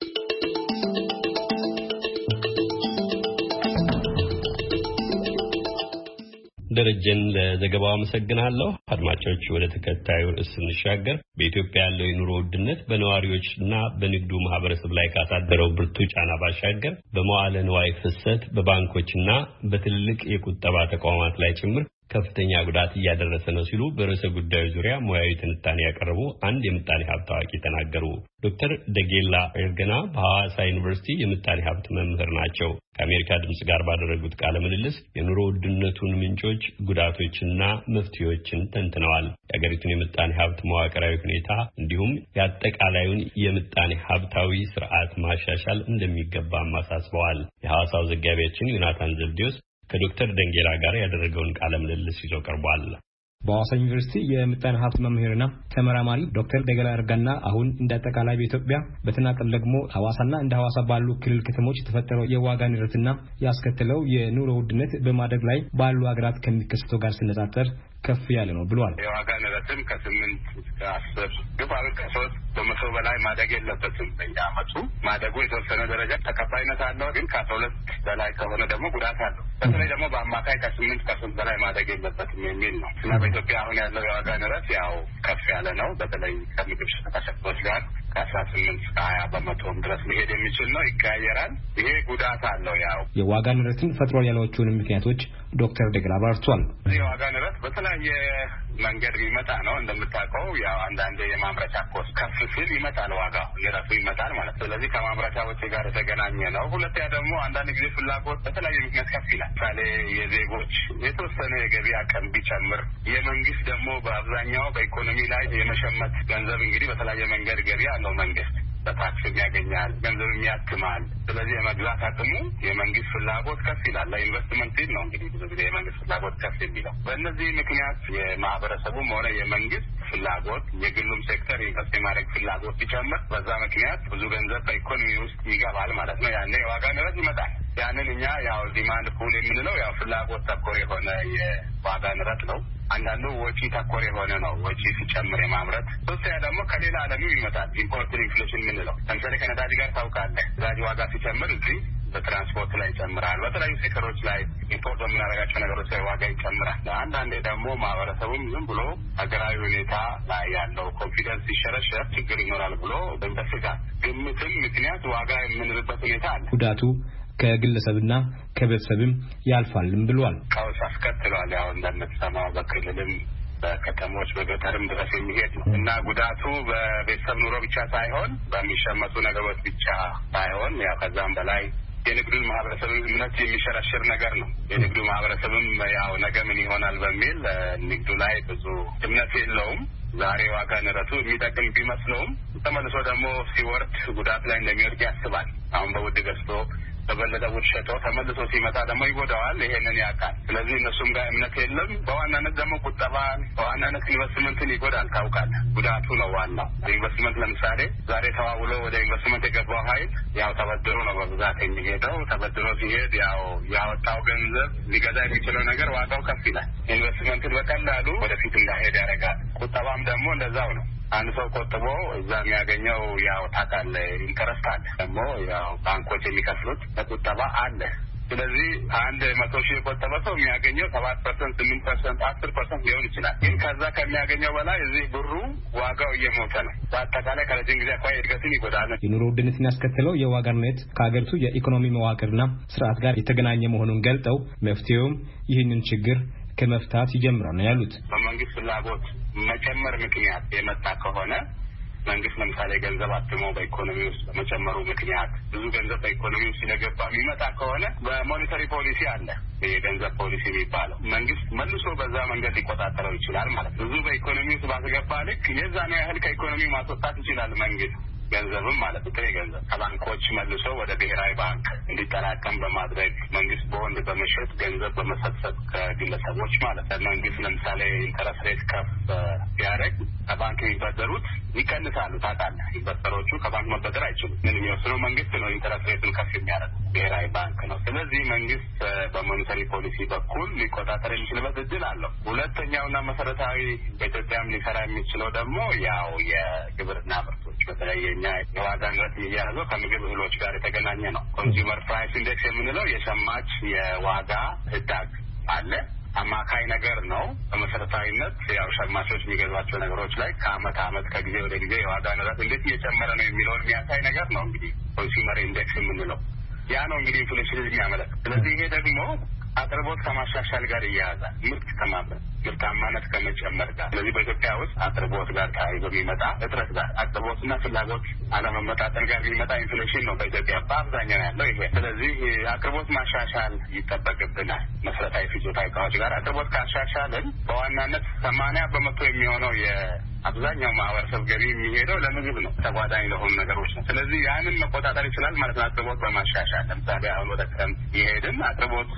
A: ደረጀን ለዘገባው አመሰግናለሁ። አድማጮች ወደ ተከታዩ ርዕስ እንሻገር። በኢትዮጵያ ያለው የኑሮ ውድነት በነዋሪዎችና በንግዱ ማህበረሰብ ላይ ካሳደረው ብርቱ ጫና ባሻገር በመዋዕለ ንዋይ ፍሰት በባንኮችና በትልልቅ የቁጠባ ተቋማት ላይ ጭምር ከፍተኛ ጉዳት እያደረሰ ነው ሲሉ በርዕሰ ጉዳዩ ዙሪያ ሙያዊ ትንታኔ ያቀረቡ አንድ የምጣኔ ሀብት አዋቂ ተናገሩ። ዶክተር ደጌላ ኤርገና በሐዋሳ ዩኒቨርሲቲ የምጣኔ ሀብት መምህር ናቸው። ከአሜሪካ ድምጽ ጋር ባደረጉት ቃለ ምልልስ የኑሮ ውድነቱን ምንጮች፣ ጉዳቶችና መፍትሄዎችን ተንትነዋል። የአገሪቱን የምጣኔ ሀብት መዋቅራዊ ሁኔታ እንዲሁም የአጠቃላዩን የምጣኔ ሀብታዊ ስርዓት ማሻሻል እንደሚገባም አሳስበዋል። የሐዋሳው ዘጋቢያችን ዮናታን ዘብዴዎስ ከዶክተር ደንጌላ ጋር ያደረገውን ቃለ ምልልስ ይዞ ቀርቧል።
J: በሐዋሳ ዩኒቨርሲቲ የምጣኔ ሀብት መምህርና ተመራማሪ ዶክተር ደጌላ ኤርገና አሁን እንደ አጠቃላይ በኢትዮጵያ በተናጠል ደግሞ ሐዋሳና እንደ ሐዋሳ ባሉ ክልል ከተሞች የተፈጠረው የዋጋ ንረትና ያስከተለው የኑሮ ውድነት በማደግ ላይ ባሉ ሀገራት ከሚከሰተው ጋር ሲነጻጸር ከፍ ያለ ነው ብሏል።
K: የዋጋ ንረትም ከስምንት እስከ አስር ግባብ ከሶስት በመቶ በላይ ማደግ የለበትም። በየዓመቱ ማደጉ የተወሰነ ደረጃ ተቀባይነት አለው፣ ግን ከአስራ ሁለት በላይ ከሆነ ደግሞ ጉዳት አለው። በተለይ ደግሞ በአማካይ ከስምንት ከስምንት በላይ ማደግ የለበትም የሚል ነው እና በኢትዮጵያ አሁን ያለው የዋጋ ንረት ያው ከፍ ያለ ነው። በተለይ ከምግብ ሸቀጣሸቀጦች ጋር ከአስራ ስምንት እስከ ሀያ በመቶም ድረስ ሊሄድ የሚችል ነው። ይቀያየራል። ይሄ ጉዳት አለው። ያው
J: የዋጋ ንረትን ፈጥሯል ያሏቸውን ምክንያቶች ዶክተር ደጌላ አብራርተዋል።
K: የዋጋ ንረት በተለያየ መንገድ ይመጣ ነው። እንደምታውቀው ያው አንዳንድ የማምረቻ ኮስት ከፍ ሲል ይመጣል፣ ዋጋው ንረቱ ይመጣል ማለት ነው። ስለዚህ ከማምረቻዎች ጋር የተገናኘ ነው። ሁለተኛ ደግሞ አንዳንድ ጊዜ ፍላጎት በተለያየ ምክንያት ከፍ ይላል። ምሳሌ የዜጎች የተወሰነ የገቢ አቅም ቢጨምር፣ የመንግስት ደግሞ በአብዛኛው በኢኮኖሚ ላይ የመሸመት ገንዘብ እንግዲህ በተለያየ መንገድ ገቢ አለው መንግስት በታክስም ያገኛል፣ ገንዘብም ያትማል። ስለዚህ የመግዛት አቅሙ የመንግስት ፍላጎት ከፍ ይላል። ለኢንቨስትመንት ሲል ነው እንግዲህ ብዙ ጊዜ የመንግስት ፍላጎት ከፍ የሚለው። በእነዚህ ምክንያት የማህበረሰቡም ሆነ የመንግስት ፍላጎት፣ የግሉም ሴክተር ኢንቨስት የማድረግ ፍላጎት ሲጨምር በዛ ምክንያት ብዙ ገንዘብ በኢኮኖሚ ውስጥ ይገባል ማለት ነው። ያኔ የዋጋ ንረት ይመጣል። ያንን እኛ ያው ዲማንድ ፑል የምንለው ያው ፍላጎት ተኮር የሆነ የዋጋ ንረት ነው። አንዳንዱ ወጪ ተኮር የሆነ ነው። ወጪ ሲጨምር የማምረት ሶስተኛ ደግሞ ከሌላ ዓለምም ይመጣል። ኢምፖርት ኢንፍሌሽን የምንለው ለምሳሌ ከነዳጅ ጋር ታውቃለህ። ነዳጅ ዋጋ ሲጨምር እዚህ በትራንስፖርት ላይ ይጨምራል። በተለያዩ ሴክተሮች ላይ ኢምፖርት በምናደርጋቸው ነገሮች ላይ ዋጋ ይጨምራል። አንዳንዴ ደግሞ ማህበረሰቡም ዝም ብሎ ሀገራዊ ሁኔታ ላይ ያለው ኮንፊደንስ ሲሸረሸር ችግር ይኖራል ብሎ በስጋት ግምትም ምክንያት ዋጋ የምንልበት ሁኔታ አለ።
J: ጉዳቱ ከግለሰብና ከቤተሰብም ያልፋልም ብሏል።
K: ቀውስ አስከትሏል። ያው እንደምትሰማው በክልልም በከተሞች በገጠርም ድረስ የሚሄድ ነው እና ጉዳቱ በቤተሰብ ኑሮ ብቻ ሳይሆን በሚሸመቱ ነገሮች ብቻ ሳይሆን ያው ከዛም በላይ የንግዱን ማህበረሰብ እምነት የሚሸረሽር ነገር ነው። የንግዱ ማህበረሰብም ያው ነገ ምን ይሆናል በሚል ንግዱ ላይ ብዙ እምነት የለውም። ዛሬ ዋጋ ንረቱ የሚጠቅም ቢመስለውም ተመልሶ ደግሞ ሲወርድ ጉዳት ላይ እንደሚወርድ ያስባል። አሁን በውድ ገዝቶ በበለጠ ውድ ሸጦ ተመልሶ ሲመጣ ደግሞ ይጎዳዋል። ይሄንን ያውቃል። ስለዚህ እነሱም ጋር እምነት የለም። በዋናነት ደግሞ ቁጠባን፣ በዋናነት ኢንቨስትመንትን ይጎዳል። ታውቃለህ፣ ጉዳቱ ነው ዋናው። ኢንቨስትመንት ለምሳሌ ዛሬ ተዋውሎ ወደ ኢንቨስትመንት የገባው ኃይል ያው ተበድሮ ነው በብዛት የሚሄደው። ተበድሮ ሲሄድ ያው ያወጣው ገንዘብ ሊገዛ የሚችለው ነገር ዋጋው ከፍ ይላል። ኢንቨስትመንትን በቀላሉ ወደፊት እንዳይሄድ ያደርጋል። ቁጠባም ደግሞ እንደዛው ነው። አንድ ሰው ቆጥቦ እዛ የሚያገኘው ያው ታውቃለህ ኢንተረስት አለ። ደግሞ ያው ባንኮች የሚከፍሉት ለቁጠባ አለ። ስለዚህ አንድ መቶ ሺህ የቆጠበ ሰው የሚያገኘው ሰባት ፐርሰንት ስምንት ፐርሰንት አስር ፐርሰንት ሊሆን ይችላል። ግን ከዛ ከሚያገኘው በላይ እዚህ ብሩ ዋጋው እየሞተ ነው። በአጠቃላይ ከረጅም ጊዜ አኳያ እድገትን ይጎዳል።
J: የኑሮ ውድነትን ያስከተለው የዋጋ ንረት ከሀገሪቱ የኢኮኖሚ መዋቅርና ስርዓት ጋር የተገናኘ መሆኑን ገልጠው መፍትሄውም ይህንን ችግር ከመፍታት ይጀምራል ነው ያሉት።
K: በመንግስት ፍላጎት መጨመር ምክንያት የመጣ ከሆነ መንግስት ለምሳሌ ገንዘብ አትሞ በኢኮኖሚ ውስጥ በመጨመሩ ምክንያት ብዙ ገንዘብ በኢኮኖሚ ውስጥ ስለገባ የሚመጣ ከሆነ በሞኔታሪ ፖሊሲ አለ፣ የገንዘብ ፖሊሲ የሚባለው መንግስት መልሶ በዛ መንገድ ሊቆጣጠረው ይችላል ማለት ነው። ብዙ በኢኮኖሚ ውስጥ ባስገባ ልክ የዛን ያህል ከኢኮኖሚ ማስወጣት ይችላል መንግስት። ገንዘብም ማለት ጥሬ ገንዘብ ከባንኮች መልሶ ወደ ብሔራዊ ባንክ እንዲጠራቀም በማድረግ መንግስት በወንድ በመሸጥ ገንዘብ በመሰብሰብ ከግለሰቦች ማለት መንግስት ለምሳሌ ኢንተረስት ሬት ከፍ ቢያደርግ ከባንክ የሚበደሩት ይቀንሳሉ። ታውቃለህ፣ ኢንቨስተሮቹ ከባንክ መበደር አይችሉም። ምን የሚወስነው መንግስት ነው። ኢንተረስት ሬቱን ከፍ የሚያደርገው ብሔራዊ ባንክ ነው። ስለዚህ መንግስት በሞኔታሪ ፖሊሲ በኩል ሊቆጣጠር የሚችልበት እድል አለው። ሁለተኛውና መሰረታዊ በኢትዮጵያም ሊሰራ የሚችለው ደግሞ ያው የግብርና ምርቶች በተለይ የኛ የዋጋ ንረት እያያዘው ከምግብ እህሎች ጋር የተገናኘ ነው። ኮንሱመር ፕራይስ ኢንዴክስ የምንለው የሸማች የዋጋ ህዳግ አለ። አማካይ ነገር ነው። በመሰረታዊነት ያው ሸማቾች የሚገዟቸው ነገሮች ላይ ከአመት አመት ከጊዜ ወደ ጊዜ የዋጋ ንረት እንዴት እየጨመረ ነው የሚለውን የሚያሳይ ነገር ነው። እንግዲህ ኮንሱመር ኢንዴክስ የምንለው ያ ነው እንግዲህ ኢንፍሌሽን የሚያመለክት። ስለዚህ ይሄ ደግሞ አቅርቦት ከማሻሻል ጋር እያያዛል። ምርት ከማምረት ምርታማነት ከመጨመር ጋር። ስለዚህ በኢትዮጵያ ውስጥ አቅርቦት ጋር ተያይዞ የሚመጣ እጥረት ጋር አቅርቦትና ፍላጎት አለመመጣጠን ጋር የሚመጣ ኢንፍሌሽን ነው በኢትዮጵያ በአብዛኛው ያለው ይሄ። ስለዚህ አቅርቦት ማሻሻል ይጠበቅብናል። መሰረታዊ ፍጆታ እቃዎች ጋር አቅርቦት ካሻሻልን በዋናነት ሰማንያ በመቶ የሚሆነው የአብዛኛው ማህበረሰብ ገቢ የሚሄደው ለምግብ ነው፣ ተጓዳኝ ለሆኑ ነገሮች ነው። ስለዚህ ያንን መቆጣጠር ይችላል ማለት ነው አቅርቦት በማሻሻል። ለምሳሌ አሁን ወደ ክረምት የሄድን አቅርቦት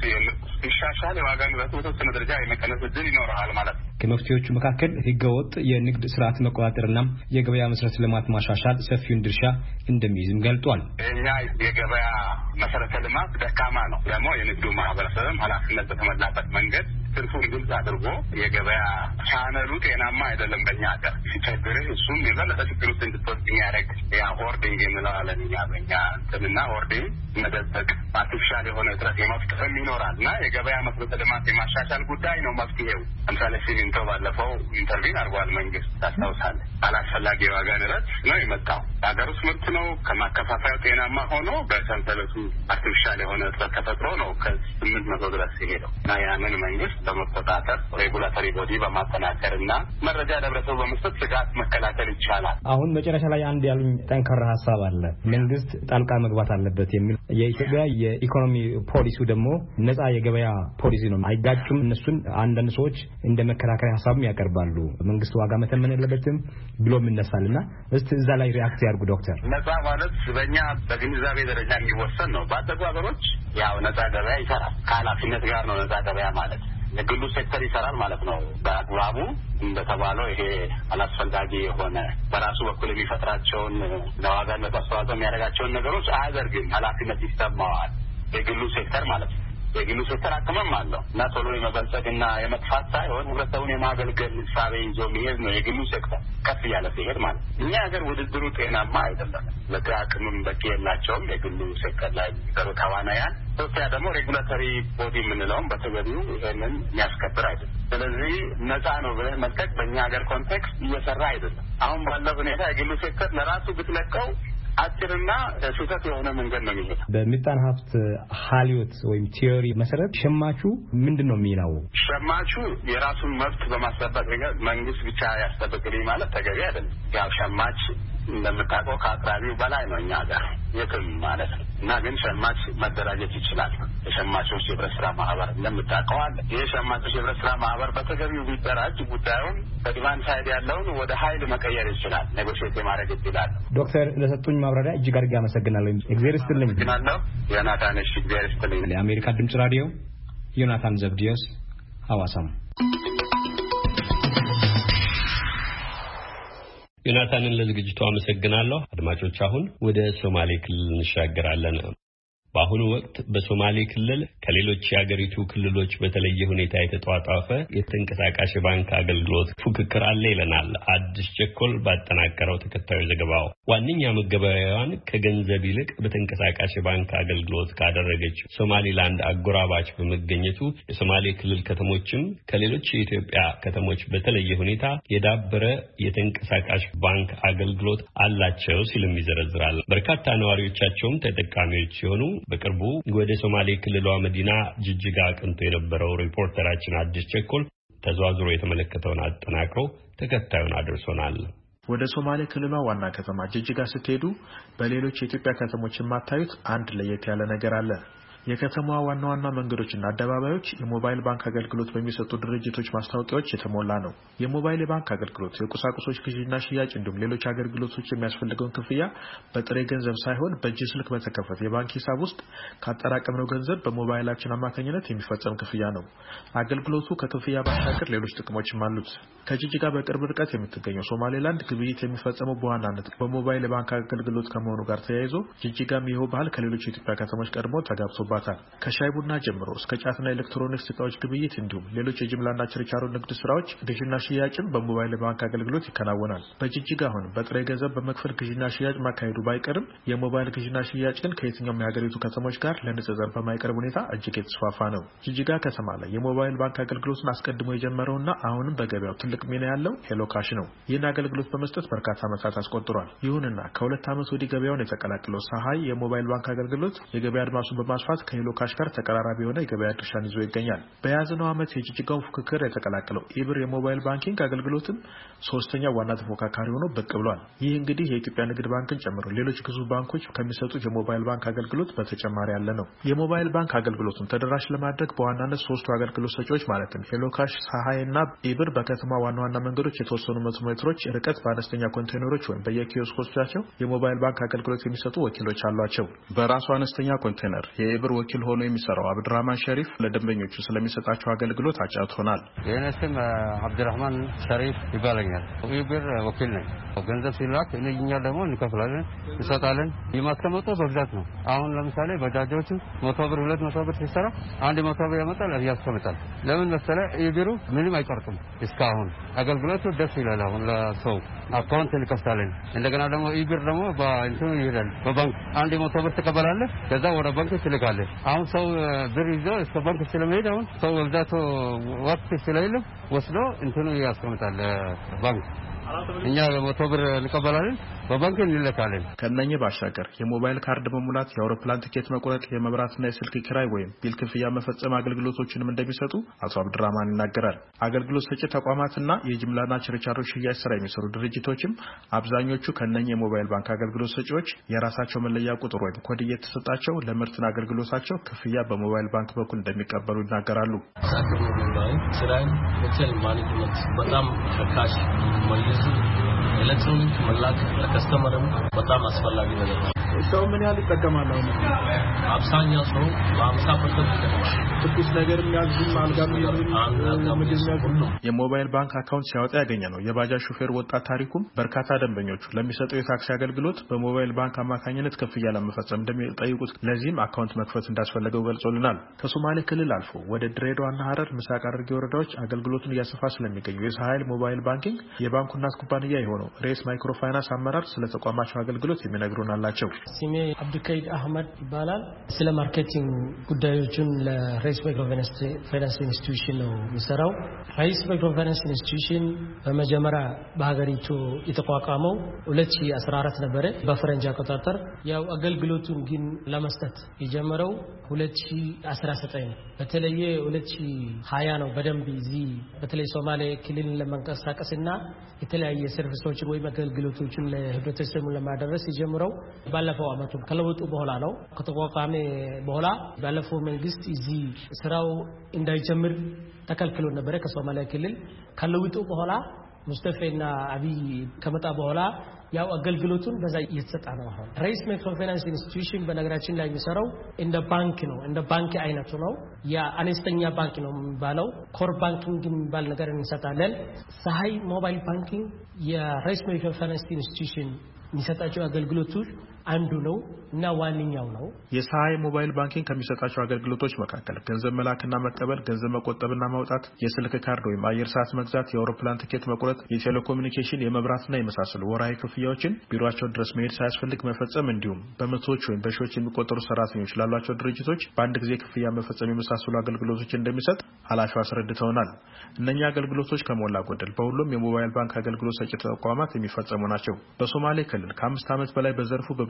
K: ሲሻሻል የዋጋ ንረቱ በተወሰነ ደረጃ የመቀነስ እድል ይኖረዋል ማለት ነው።
J: ከመፍትሄዎቹ መካከል ህገወጥ የንግድ ስርዓት መቆጣጠርና የገበያ መሰረተ ልማት ማሻሻል ሰፊውን ድርሻ እንደሚይዝም ገልጧል።
K: እኛ የገበያ መሰረተ ልማት ደካማ ነው። ደግሞ የንግዱ ማህበረሰብም ኃላፊነት በተሞላበት መንገድ ትርፉን ግልጽ አድርጎ የገበያ ቻነሉ ጤናማ አይደለም። በእኛ ሀገር ሲቸግርህ እሱም የበለጠ ችግር ውስጥ እንድትወስድ የሚያደርግ ያ ሆርዲንግ የምንለዋለን እኛ በእኛ እንትንና ሆርዲንግ መደበቅ አርቲፊሻል የሆነ እጥረት የመፍጠርም ይኖራል እና የገበያ መሰረተ ልማት የማሻሻል ጉዳይ ነው መፍትሄው። ለምሳሌ ሲሚንቶ ባለፈው ኢንተርቪን አድርጓል መንግስት ታስታውሳለህ። አላስፈላጊ የዋጋ ንረት ነው የመጣው። የሀገር ውስጥ ምርት ነው ከማከፋፈያው ጤናማ ሆኖ በሰንሰለቱ አርቲፊሻል የሆነ እጥረት ተፈጥሮ ነው ከስምንት መቶ ድረስ የሄደው እና ያንን መንግስት በመቆጣጠር ሬጉላቶሪ ቦዲ በማጠናከር እና መረጃ ለህብረተሰቡ በመስጠት ስጋት መከላከል ይቻላል።
J: አሁን መጨረሻ ላይ አንድ ያሉኝ ጠንካራ ሀሳብ አለ። መንግስት ጣልቃ መግባት አለበት የሚል የኢትዮጵያ የኢኮኖሚ ፖሊሲው ደግሞ ነፃ የገበያ ፖሊሲ ነው። አይጋጩም። እነሱን አንዳንድ ሰዎች እንደ መከራከሪያ ሀሳብም ያቀርባሉ። መንግስት ዋጋ መተመን የለበትም ብሎም ይነሳልና እስቲ እዛ ላይ ሪአክት ያርጉ ዶክተር።
K: ነፃ ማለት በእኛ በግንዛቤ ደረጃ የሚወሰን ነው። ባደጉ ሀገሮች ያው ነፃ ገበያ ይሰራል። ከኃላፊነት ጋር ነው ነፃ ገበያ ማለት። የግሉ ሴክተር ይሰራል ማለት ነው በአግባቡ እንደተባለው። ይሄ አላስፈላጊ የሆነ በራሱ በኩል የሚፈጥራቸውን ለዋጋ ንረት አስተዋጽኦ የሚያደርጋቸውን ነገሮች አያደርግም። ኃላፊነት ይሰማዋል የግሉ ሴክተር ማለት ነው። የግሉ ሴክተር አቅምም አለው እና ቶሎ የመበልጸግና የመጥፋት ሳይሆን ህብረተሰቡን የማገልገል ሳቤ ይዞ የሚሄድ ነው የግሉ ሴክተር ከፍ እያለ ሲሄድ ማለት ነው። እኛ ሀገር ውድድሩ ጤናማ አይደለም። ለካ አቅምም በቂ የላቸውም የግሉ ሴክተር ላይ የሚሰሩ ተዋናያን። ሶስተኛ ደግሞ ሬጉላቶሪ ቦዲ የምንለውም በተገቢው ይሄንን የሚያስከብር አይደለም። ስለዚህ ነፃ ነው ብለህ መልቀቅ በእኛ ሀገር ኮንቴክስት እየሰራ አይደለም። አሁን ባለው ሁኔታ የግሉ ሴክተር ለራሱ ብትለቀው አጭርና ስህተት የሆነ መንገድ ነው የሚሄድ።
J: በምጣኔ ሀብት ሀሊዮት ወይም ቲዮሪ መሰረት ሸማቹ ምንድን ነው የሚለው?
K: ሸማቹ የራሱን መብት በማስጠበቅ ነገር መንግስት ብቻ ያስጠብቅልኝ ማለት ተገቢ አይደለም። ያው ሸማች እንደምታውቀው ከአቅራቢው በላይ ነው እኛ ጋር የትም ማለት ነው እና ግን ሸማች መደራጀት ይችላል። የሸማቾች የህብረት ስራ ማህበር እንደምታውቀው አለ። ይህ ሸማቾች የህብረት ስራ ማህበር በተገቢው ቢደራጅ ጉዳዩን በዲማንድ ሳይድ ያለውን ወደ ሀይል መቀየር ይችላል፣ ኔጎሽዬት ማድረግ ይችላል።
J: ዶክተር ለሰጡኝ ማብራሪያ እጅግ አድርጌ አመሰግናለሁ። እግዚአብሔር ይስጥልኝ።
K: ግናለሁ ዮናታን። እሺ እግዚአብሔር ይስጥልኝ።
J: ለአሜሪካ ድምጽ ራዲዮ ዮናታን ዘብዲዮስ ሐዋሳም።
A: ዮናታንን ለዝግጅቱ አመሰግናለሁ። አድማጮች አሁን ወደ ሶማሌ ክልል እንሻገራለን። በአሁኑ ወቅት በሶማሌ ክልል ከሌሎች የአገሪቱ ክልሎች በተለየ ሁኔታ የተጧጧፈ የተንቀሳቃሽ ባንክ አገልግሎት ፉክክር አለ ይለናል አዲስ ቸኮል ባጠናቀረው ተከታዩ ዘገባው። ዋነኛ መገበያያዋን ከገንዘብ ይልቅ በተንቀሳቃሽ ባንክ አገልግሎት ካደረገች ሶማሊላንድ አጎራባች በመገኘቱ የሶማሌ ክልል ከተሞችም ከሌሎች የኢትዮጵያ ከተሞች በተለየ ሁኔታ የዳበረ የተንቀሳቃሽ ባንክ አገልግሎት አላቸው ሲልም ይዘረዝራል። በርካታ ነዋሪዎቻቸውም ተጠቃሚዎች ሲሆኑ በቅርቡ ወደ ሶማሌ ክልሏ መዲና ጅጅጋ አቅንቶ የነበረው ሪፖርተራችን አዲስ ቸኮል ተዘዋዝሮ የተመለከተውን አጠናቅሮ ተከታዩን አድርሶናል።
C: ወደ ሶማሌ ክልሏ ዋና ከተማ ጅጅጋ ስትሄዱ በሌሎች የኢትዮጵያ ከተሞች የማታዩት አንድ ለየት ያለ ነገር አለ። የከተማዋ ዋና ዋና መንገዶችና አደባባዮች የሞባይል ባንክ አገልግሎት በሚሰጡ ድርጅቶች ማስታወቂያዎች የተሞላ ነው። የሞባይል ባንክ አገልግሎት የቁሳቁሶች ግዢና ሽያጭ እንዲሁም ሌሎች አገልግሎቶች የሚያስፈልገውን ክፍያ በጥሬ ገንዘብ ሳይሆን በእጅ ስልክ በተከፈተ የባንክ ሂሳብ ውስጥ ካጠራቀምነው ገንዘብ በሞባይላችን አማካኝነት የሚፈጸም ክፍያ ነው። አገልግሎቱ ከክፍያ ባሻገር ሌሎች ጥቅሞችም አሉት። ከጂጂጋ በቅርብ ርቀት የምትገኘው ሶማሌላንድ ግብይት የሚፈጸመው በዋናነት በሞባይል ባንክ አገልግሎት ከመሆኑ ጋር ተያይዞ ጂጂጋም ይኸው ባህል ከሌሎች የኢትዮጵያ ከተሞች ቀድሞ ተጋብቶባታል። ከሻይ ቡና ጀምሮ እስከ ጫትና ኤሌክትሮኒክስ እቃዎች ግብይት እንዲሁም ሌሎች የጅምላና ችርቻሮ ንግድ ስራዎች ግዢና ሽያጭም በሞባይል ባንክ አገልግሎት ይከናወናል። በጂጂጋ አሁን በጥሬ ገንዘብ በመክፈል ግዢና ሽያጭ ማካሄዱ ባይቀርም የሞባይል ግዢና ሽያጭ ግን ከየትኛውም የሀገሪቱ ከተሞች ጋር ለንጽጽር በማይቀርብ ሁኔታ እጅግ የተስፋፋ ነው። ጂጂጋ ከተማ ላይ የሞባይል ባንክ አገልግሎትን አስቀድሞ የጀመረውና አሁንም በገበያው ትልቅ ሚና ያለው ሄሎ ካሽ ነው። ይህን አገልግሎት በመስጠት በርካታ ዓመታት አስቆጥሯል። ይሁንና ከሁለት ዓመት ወዲህ ገበያውን የተቀላቀለው ሳሃይ የሞባይል ባንክ አገልግሎት የገበያ አድማሱን በማስፋት ከሄሎ ካሽ ጋር ተቀራራቢ የሆነ የገበያ ድርሻን ይዞ ይገኛል። በያዝነው ዓመት የጂጂጋውን ፉክክር የተቀላቀለው ኢብር የሞባይል ባንኪንግ አገልግሎትም ሶስተኛ ዋና ተፎካካሪ ሆኖ ብቅ ብሏል። ይህ እንግዲህ የኢትዮጵያ ንግድ ባንክን ጨምሮ ሌሎች ግዙፍ ባንኮች ከሚሰጡት የሞባይል ባንክ አገልግሎት በተጨማሪ ያለ ነው። የሞባይል ባንክ አገልግሎቱን ተደራሽ ለማድረግ በዋናነት ሶስቱ አገልግሎት ሰጪዎች ማለትም ሄሎ ካሽ፣ ሳሃይ እና ኢብር በከተማ ዋና ዋና መንገዶች የተወሰኑ መቶ ሜትሮች ርቀት በአነስተኛ ኮንቴነሮች ወይም በየኪዮስኮቻቸው የሞባይል ባንክ አገልግሎት የሚሰጡ ወኪሎች አሏቸው። በራሱ አነስተኛ ኮንቴነር የኢብር ወኪል ሆኖ የሚሰራው አብድራህማን ሸሪፍ ለደንበኞቹ ስለሚሰጣቸው አገልግሎት አጫውቶናል።
L: የኔ ስም አብድራህማን ሸሪፍ ይባላል። ኢብር ወኪል ነኝ። ገንዘብ ሲላክ እኛ ደግሞ እንከፍላለን፣ እንሰጣለን። የማስቀመጠው በብዛት ነው። አሁን ለምሳሌ ባጃጆቹ መቶ ብር ሁለት መቶ ብር ሲሰራ አንድ መቶ ብር ያመጣል ያስቀምጣል። ለምን መሰለህ? ኢብሩ ምንም አይቆርጥም። እስካሁን አገልግሎቱ ደስ ይላል። አሁን ለሰው አካውንት እንከፍታለን። እንደገና ደግሞ ኢብር ደግሞ በእንትኑ ይሄዳል። በባንክ አንድ መቶ ብር ተቀበላለህ፣ ከዛ ወደ ባንክ ትልካለህ። አሁን ሰው ብር ይዞ እስከ ባንክ ስለሚሄድ አሁን ሰው በብዛት ወቅት ስለሌለ ወስዶ እንትኑ ያስቀምጣል ባንክ። እኛ መቶ ብር እንቀበላለን፣ በባንክ እንልካለን።
C: ከነኚህ ባሻገር የሞባይል ካርድ መሙላት፣ የአውሮፕላን ቲኬት መቁረጥ፣ የመብራትና የስልክ ኪራይ ወይም ቢል ክፍያ መፈጸም አገልግሎቶችንም እንደሚሰጡ አቶ አብድራህማን ይናገራል። አገልግሎት ሰጪ ተቋማትና የጅምላና ችርቻሮ ሽያጭ ስራ የሚሰሩ ድርጅቶችም አብዛኞቹ ከነኚህ የሞባይል ባንክ አገልግሎት ሰጪዎች የራሳቸው መለያ ቁጥር ወይም ኮድ እየተሰጣቸው ለምርትና አገልግሎታቸው ክፍያ በሞባይል ባንክ በኩል እንደሚቀበሉ ይናገራሉ።
M: በጣም ርካሽ መልሱ ኤሌክትሮኒክ መላክ ለከስተመርም በጣም አስፈላጊ ነገር ነው።
C: ሰው ምን ያህል ይጠቀማል?
M: አብዛኛው ሰው በአምሳ ፐርሰንት ይጠቀማል።
C: ትኩስ ነገርም ያዝም አልጋም ያዝም የሞባይል ባንክ አካውንት ሲያወጣ ያገኘ ነው። የባጃጅ ሹፌር ወጣት ታሪኩም በርካታ ደንበኞቹ ለሚሰጠው የታክሲ አገልግሎት በሞባይል ባንክ አማካኝነት ክፍያ ለመፈጸም እንደሚጠይቁት ለዚህም አካውንት መክፈት እንዳስፈለገው ገልጾልናል። ከሶማሌ ክልል አልፎ ወደ ድሬዳዋና ሐረር ምስራቅ ሐረርጌ ወረዳዎች አገልግሎቱን እያሰፋ ስለሚገኙ የሳሃይል ሞባይል ባንኪንግ የባንኩ እናት ኩባንያ የሆነው ሬስ ማይክሮ ፋይናንስ አመራር ስለ ተቋማቸው አገልግሎት የሚነግሩን አላቸው።
N: ስሜ አብዱልከይድ አህመድ ይባላል። ስለ ማርኬቲንግ ጉዳዮችን ለሬስ ማይክሮ ፋይናንስ ኢንስቲትዩሽን ነው የሚሰራው። ሬስ ማይክሮ ፋይናንስ ኢንስቲትዩሽን በመጀመሪያ በሀገሪቱ የተቋቋመው ሁለት ሺህ አስራ አራት ነበረ በፈረንጅ አቆጣጠር። ያው አገልግሎቱን ግን ለመስጠት የጀመረው ሁለት ሺህ አስራ ዘጠኝ ነው። በተለየ ሁለት ሺህ ሀያ ነው በደንብ እዚህ በተለይ ሶማሌ ክልልን ለመንቀሳቀስና የተለያየ ሰርቪሶችን ወይ አገልግሎቶችን ለህብረተሰቡ ለማድረስ የጀመረው ባለፈው አመቱ ከለውጡ በኋላ ነው። ከተቋቋመ በኋላ ባለፈው መንግስት እዚህ ስራው እንዳይጀምር ተከልክሎ ነበር ከሶማሊያ ክልል። ከለውጡ በኋላ ሙስጠፋና አብይ ከመጣ በኋላ ያው አገልግሎቱን በዛ እየተሰጠ ነው። አሁን ሬስ ማይክሮ ፋይናንስ ኢንስቲትዩሽን በነገራችን ላይ የሚሰራው እንደ ባንክ ነው። እንደ ባንክ አይነቱ ነው። ያ አነስተኛ ባንክ ነው የሚባለው። ኮር ባንኪንግ የሚባል ነገር እንሰጣለን። ሳሃይ ሞባይል ባንኪንግ የሬስ ማይክሮ ፋይናንስ ኢንስቲትዩሽን የሚሰጣቸው አገልግሎቶች አንዱ ነው እና ዋንኛው ነው።
C: የሳሃይ ሞባይል ባንኪንግ ከሚሰጣቸው አገልግሎቶች መካከል ገንዘብ መላክና መቀበል፣ ገንዘብ መቆጠብና ማውጣት፣ የስልክ ካርድ ወይም አየር ሰዓት መግዛት፣ የአውሮፕላን ቲኬት መቁረጥ፣ የቴሌኮሙኒኬሽን፣ የመብራትና የመሳሰሉ ወራዊ ክፍያዎችን ቢሮአቸው ድረስ መሄድ ሳያስፈልግ መፈጸም እንዲሁም በመቶዎች ወይም በሺዎች የሚቆጠሩ ሰራተኞች ላሏቸው ድርጅቶች በአንድ ጊዜ ክፍያ መፈጸም የመሳሰሉ አገልግሎቶች እንደሚሰጥ ኃላፊው አስረድተውናል። እነኛ አገልግሎቶች ከሞላ ጎደል በሁሉም የሞባይል ባንክ አገልግሎት ሰጪ ተቋማት የሚፈጸሙ ናቸው። በሶማሌ ክልል ከአምስት ዓመት በላይ በዘርፉ በብቻ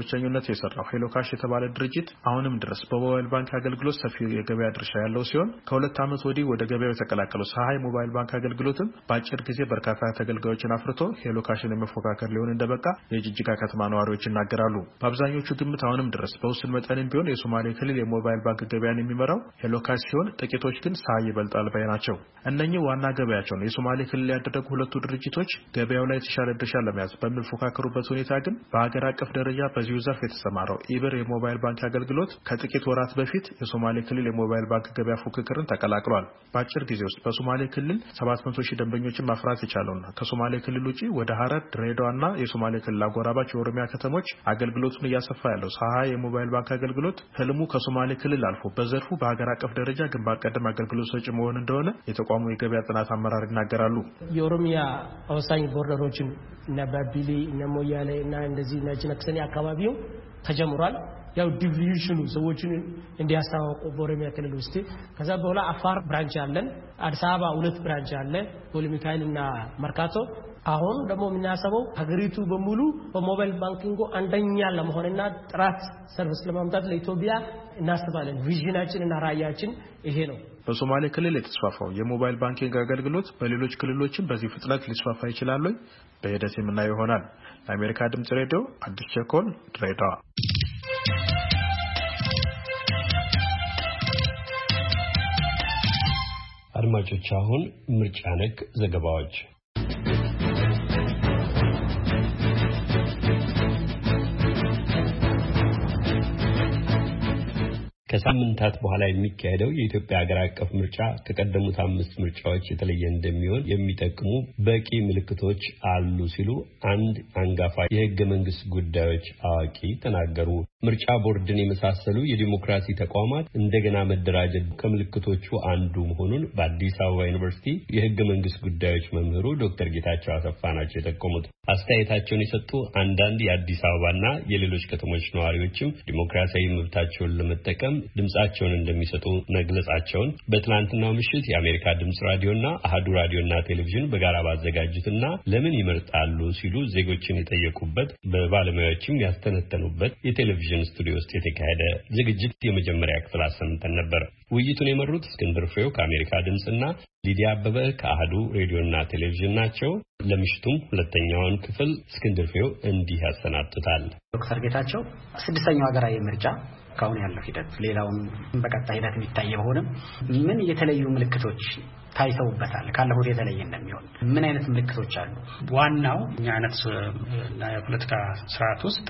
C: በብቸኝነት የሰራው ሄሎካሽ የተባለ ድርጅት አሁንም ድረስ በሞባይል ባንክ አገልግሎት ሰፊ የገበያ ድርሻ ያለው ሲሆን ከሁለት ዓመት ወዲህ ወደ ገበያው የተቀላቀለው ሰሃይ ሞባይል ባንክ አገልግሎትም በአጭር ጊዜ በርካታ ተገልጋዮችን አፍርቶ ሄሎካሽን የመፎካከር ሊሆን እንደበቃ የጅጅጋ ከተማ ነዋሪዎች ይናገራሉ። በአብዛኞቹ ግምት አሁንም ድረስ በውስን መጠንም ቢሆን የሶማሌ ክልል የሞባይል ባንክ ገበያን የሚመራው ሄሎካሽ ሲሆን ጥቂቶች ግን ሰሃይ ይበልጣል ባይ ናቸው። እነኚህ ዋና ገበያቸውን የሶማሌ ክልል ያደረጉ ሁለቱ ድርጅቶች ገበያው ላይ የተሻለ ድርሻ ለመያዝ በሚፎካከሩበት ሁኔታ ግን በሀገር አቀፍ ደረጃ በዚሁ ዘርፍ የተሰማራው ኢብር የሞባይል ባንክ አገልግሎት ከጥቂት ወራት በፊት የሶማሌ ክልል የሞባይል ባንክ ገበያ ፉክክርን ተቀላቅሏል። በአጭር ጊዜ ውስጥ በሶማሌ ክልል ሰባት መቶ ሺህ ደንበኞችን ማፍራት የቻለውና ከሶማሌ ክልል ውጪ ወደ ሐረር፣ ድሬዳዋና የሶማሌ ክልል አጎራባች የኦሮሚያ ከተሞች አገልግሎቱን እያሰፋ ያለው ሰሃይ የሞባይል ባንክ አገልግሎት ህልሙ ከሶማሌ ክልል አልፎ በዘርፉ በሀገር አቀፍ ደረጃ ግንባር ቀደም አገልግሎት ሰጪ መሆን እንደሆነ የተቋሙ የገበያ ጥናት አመራር ይናገራሉ።
N: የኦሮሚያ አወሳኝ ቦርደሮችን እና ባቢሊ እና ሞያሌ እና እንደዚህ ነጭነክሰኒ አካባቢው ተጀምሯል። ያው ዲቪዥኑ ሰዎችን እንዲያስተዋውቁ በኦሮሚያ ክልል ውስጥ ከዛ በኋላ አፋር ብራንች አለን፣ አዲስ አበባ ሁለት ብራንች አለ፣ ቦሌ ሚካኤል እና መርካቶ። አሁን ደግሞ የምናስበው ሀገሪቱ በሙሉ በሞባይል ባንኪንግ አንደኛ ለመሆንና ጥራት ሰርቪስ ለማምጣት ለኢትዮጵያ እናስባለን። ቪዥናችን እና ራዕያችን ይሄ ነው።
C: በሶማሌ ክልል የተስፋፋው የሞባይል ባንኪንግ አገልግሎት በሌሎች ክልሎችም በዚህ ፍጥነት ሊስፋፋ ይችላል ወይ? በሂደት የምናየው ይሆናል። ለአሜሪካ ድምጽ ሬዲዮ አዲስ ቸኮል ድሬዳዋ።
A: አድማጮች አሁን ምርጫ ነክ ዘገባዎች ከሳምንታት በኋላ የሚካሄደው የኢትዮጵያ ሀገር አቀፍ ምርጫ ከቀደሙት አምስት ምርጫዎች የተለየ እንደሚሆን የሚጠቁሙ በቂ ምልክቶች አሉ ሲሉ አንድ አንጋፋ የሕገ መንግስት ጉዳዮች አዋቂ ተናገሩ። ምርጫ ቦርድን የመሳሰሉ የዲሞክራሲ ተቋማት እንደገና መደራጀት ከምልክቶቹ አንዱ መሆኑን በአዲስ አበባ ዩኒቨርሲቲ የሕገ መንግስት ጉዳዮች መምህሩ ዶክተር ጌታቸው አሰፋ ናቸው የጠቆሙት። አስተያየታቸውን የሰጡ አንዳንድ የአዲስ አበባና የሌሎች ከተሞች ነዋሪዎችም ዲሞክራሲያዊ መብታቸውን ለመጠቀም ድምጻቸውን እንደሚሰጡ መግለጻቸውን በትናንትናው ምሽት የአሜሪካ ድምጽ ራዲዮና አሃዱ ራዲዮና ቴሌቪዥን በጋራ ባዘጋጁትና ለምን ይመርጣሉ ሲሉ ዜጎችን የጠየቁበት በባለሙያዎችም ያስተነተኑበት የቴሌቪዥን ስቱዲዮ ውስጥ የተካሄደ ዝግጅት የመጀመሪያ ክፍል አሰምተን ነበር። ውይይቱን የመሩት እስክንድር ፍሬው ከአሜሪካ ድምጽና ሊዲያ አበበ ከአሃዱ ሬዲዮና ቴሌቪዥን ናቸው። ለምሽቱም ሁለተኛውን ክፍል እስክንድር ፍሬው እንዲህ ያሰናድታል።
O: ዶክተር ጌታቸው ስድስተኛው ሀገራዊ ምርጫ ካሁን ያለው ሂደት ሌላውን በቀጣይ ሂደት የሚታይ ቢሆንም ምን የተለዩ ምልክቶች ታይተውበታል? ካለፈው የተለየ እንደሚሆን ምን አይነት ምልክቶች አሉ?
P: ዋናው እኛ አይነት የፖለቲካ ስርዓት ውስጥ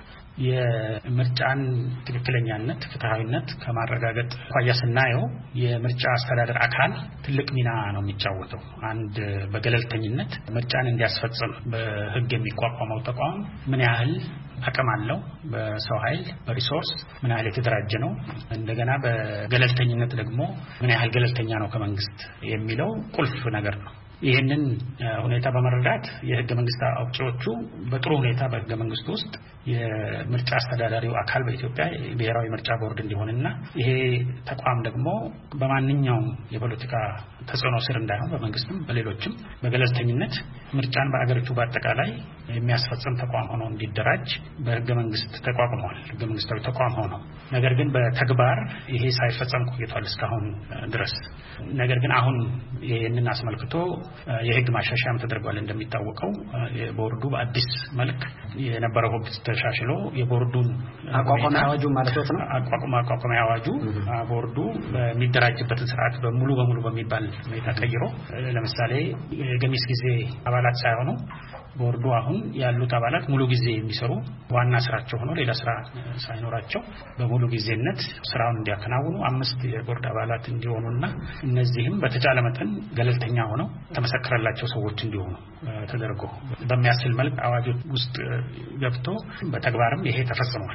P: የምርጫን ትክክለኛነት ፍትሃዊነት ከማረጋገጥ አኳያ ስናየው የምርጫ አስተዳደር አካል ትልቅ ሚና ነው የሚጫወተው። አንድ በገለልተኝነት ምርጫን እንዲያስፈጽም በህግ የሚቋቋመው ተቋም ምን ያህል አቅም አለው፣ በሰው ኃይል በሪሶርስ ምን ያህል የተደራጀ ነው፣ እንደገና በገለልተኝነት ደግሞ ምን ያህል ገለልተኛ ነው ከመንግስት የሚለው ቁልፍ ነገር ነው። ይህንን ሁኔታ በመረዳት የህገ መንግስት አውጪዎቹ በጥሩ ሁኔታ በህገ መንግስት ውስጥ የምርጫ አስተዳዳሪው አካል በኢትዮጵያ ብሔራዊ ምርጫ ቦርድ እንዲሆንና ይሄ ተቋም ደግሞ በማንኛውም የፖለቲካ ተጽዕኖ ስር እንዳይሆን በመንግስትም በሌሎችም በገለልተኝነት ምርጫን በአገሪቱ በአጠቃላይ የሚያስፈጽም ተቋም ሆኖ እንዲደራጅ በህገ መንግስት ተቋቁሟል። ህገ መንግስታዊ ተቋም ሆኖ ነገር ግን በተግባር ይሄ ሳይፈጸም ቆይቷል እስካሁን ድረስ። ነገር ግን አሁን ይሄንን አስመልክቶ የህግ ማሻሻያም ተደርጓል። እንደሚታወቀው የቦርዱ በአዲስ መልክ የነበረው ህግ ተሻሽሎ የቦርዱን
O: አቋቋሚያ አዋጁ ማለት ነው
P: አቋቋማ አቋቋሚያ አዋጁ ቦርዱ በሚደራጅበት ስርዓት በሙሉ በሙሉ በሚባል ሁኔታ ቀይሮ ለምሳሌ የገሚስ ጊዜ አባላት ሳይሆኑ ቦርዱ አሁን ያሉት አባላት ሙሉ ጊዜ የሚሰሩ ዋና ስራቸው ሆኖ ሌላ ስራ ሳይኖራቸው በሙሉ ጊዜነት ስራውን እንዲያከናውኑ አምስት የቦርድ አባላት እንዲሆኑና እነዚህም በተቻለ መጠን ገለልተኛ ሆነው ተመሰከረላቸው ሰዎች እንዲሆኑ ተደርጎ በሚያስችል መልክ አዋጁ ውስጥ ገብቶ በተግባርም ይሄ ተፈጽሟል።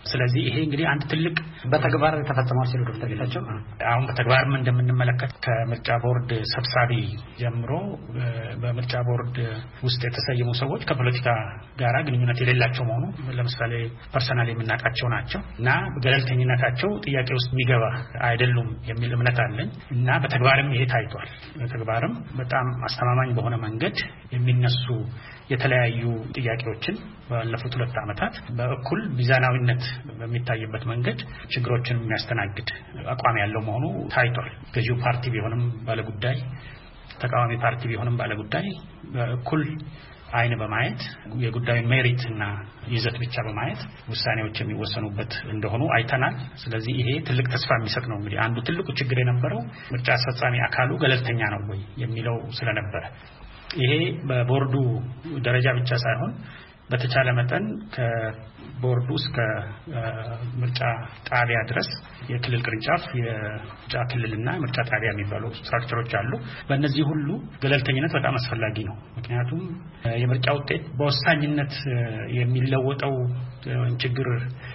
P: ስለዚህ ይሄ እንግዲህ አንድ ትልቅ
O: በተግባር ተፈጽሟል ሲሉ ዶክተር ጌታቸው
P: አሁን በተግባርም እንደምንመለከት ከምርጫ ቦርድ ሰብሳቢ ጀምሮ በምርጫ ቦርድ ውስጥ የተሰየሙ ሰዎች ከፖለቲካ ጋራ ግንኙነት የሌላቸው መሆኑ ለምሳሌ ፐርሰናል የምናቃቸው ናቸው እና ገለልተኝነታቸው ጥያቄ ውስጥ የሚገባ አይደሉም የሚል እምነት አለኝ እና በተግባርም ይሄ ታይቷል። በተግባርም በጣም አስተማማኝ በሆነ መንገድ የሚነሱ የተለያዩ ጥያቄዎችን ባለፉት ሁለት ዓመታት በእኩል ሚዛናዊነት በሚታይበት መንገድ ችግሮችን የሚያስተናግድ አቋም ያለው መሆኑ ታይቷል። ገዢው ፓርቲ ቢሆንም ባለጉዳይ ተቃዋሚ ፓርቲ ቢሆንም ባለጉዳይ በእኩል አይን በማየት የጉዳዩን ሜሪት እና ይዘት ብቻ በማየት ውሳኔዎች የሚወሰኑበት እንደሆኑ አይተናል። ስለዚህ ይሄ ትልቅ ተስፋ የሚሰጥ ነው። እንግዲህ አንዱ ትልቁ ችግር የነበረው ምርጫ አስፈጻሚ አካሉ ገለልተኛ ነው ወይ የሚለው ስለነበረ ይሄ በቦርዱ ደረጃ ብቻ ሳይሆን በተቻለ መጠን ከቦርዱ እስከ ምርጫ ጣቢያ ድረስ የክልል ቅርንጫፍ የምርጫ ክልልና ምርጫ ጣቢያ የሚባሉ ስትራክቸሮች አሉ። በእነዚህ ሁሉ ገለልተኝነት በጣም አስፈላጊ ነው። ምክንያቱም የምርጫ ውጤት በወሳኝነት የሚለወጠው ችግር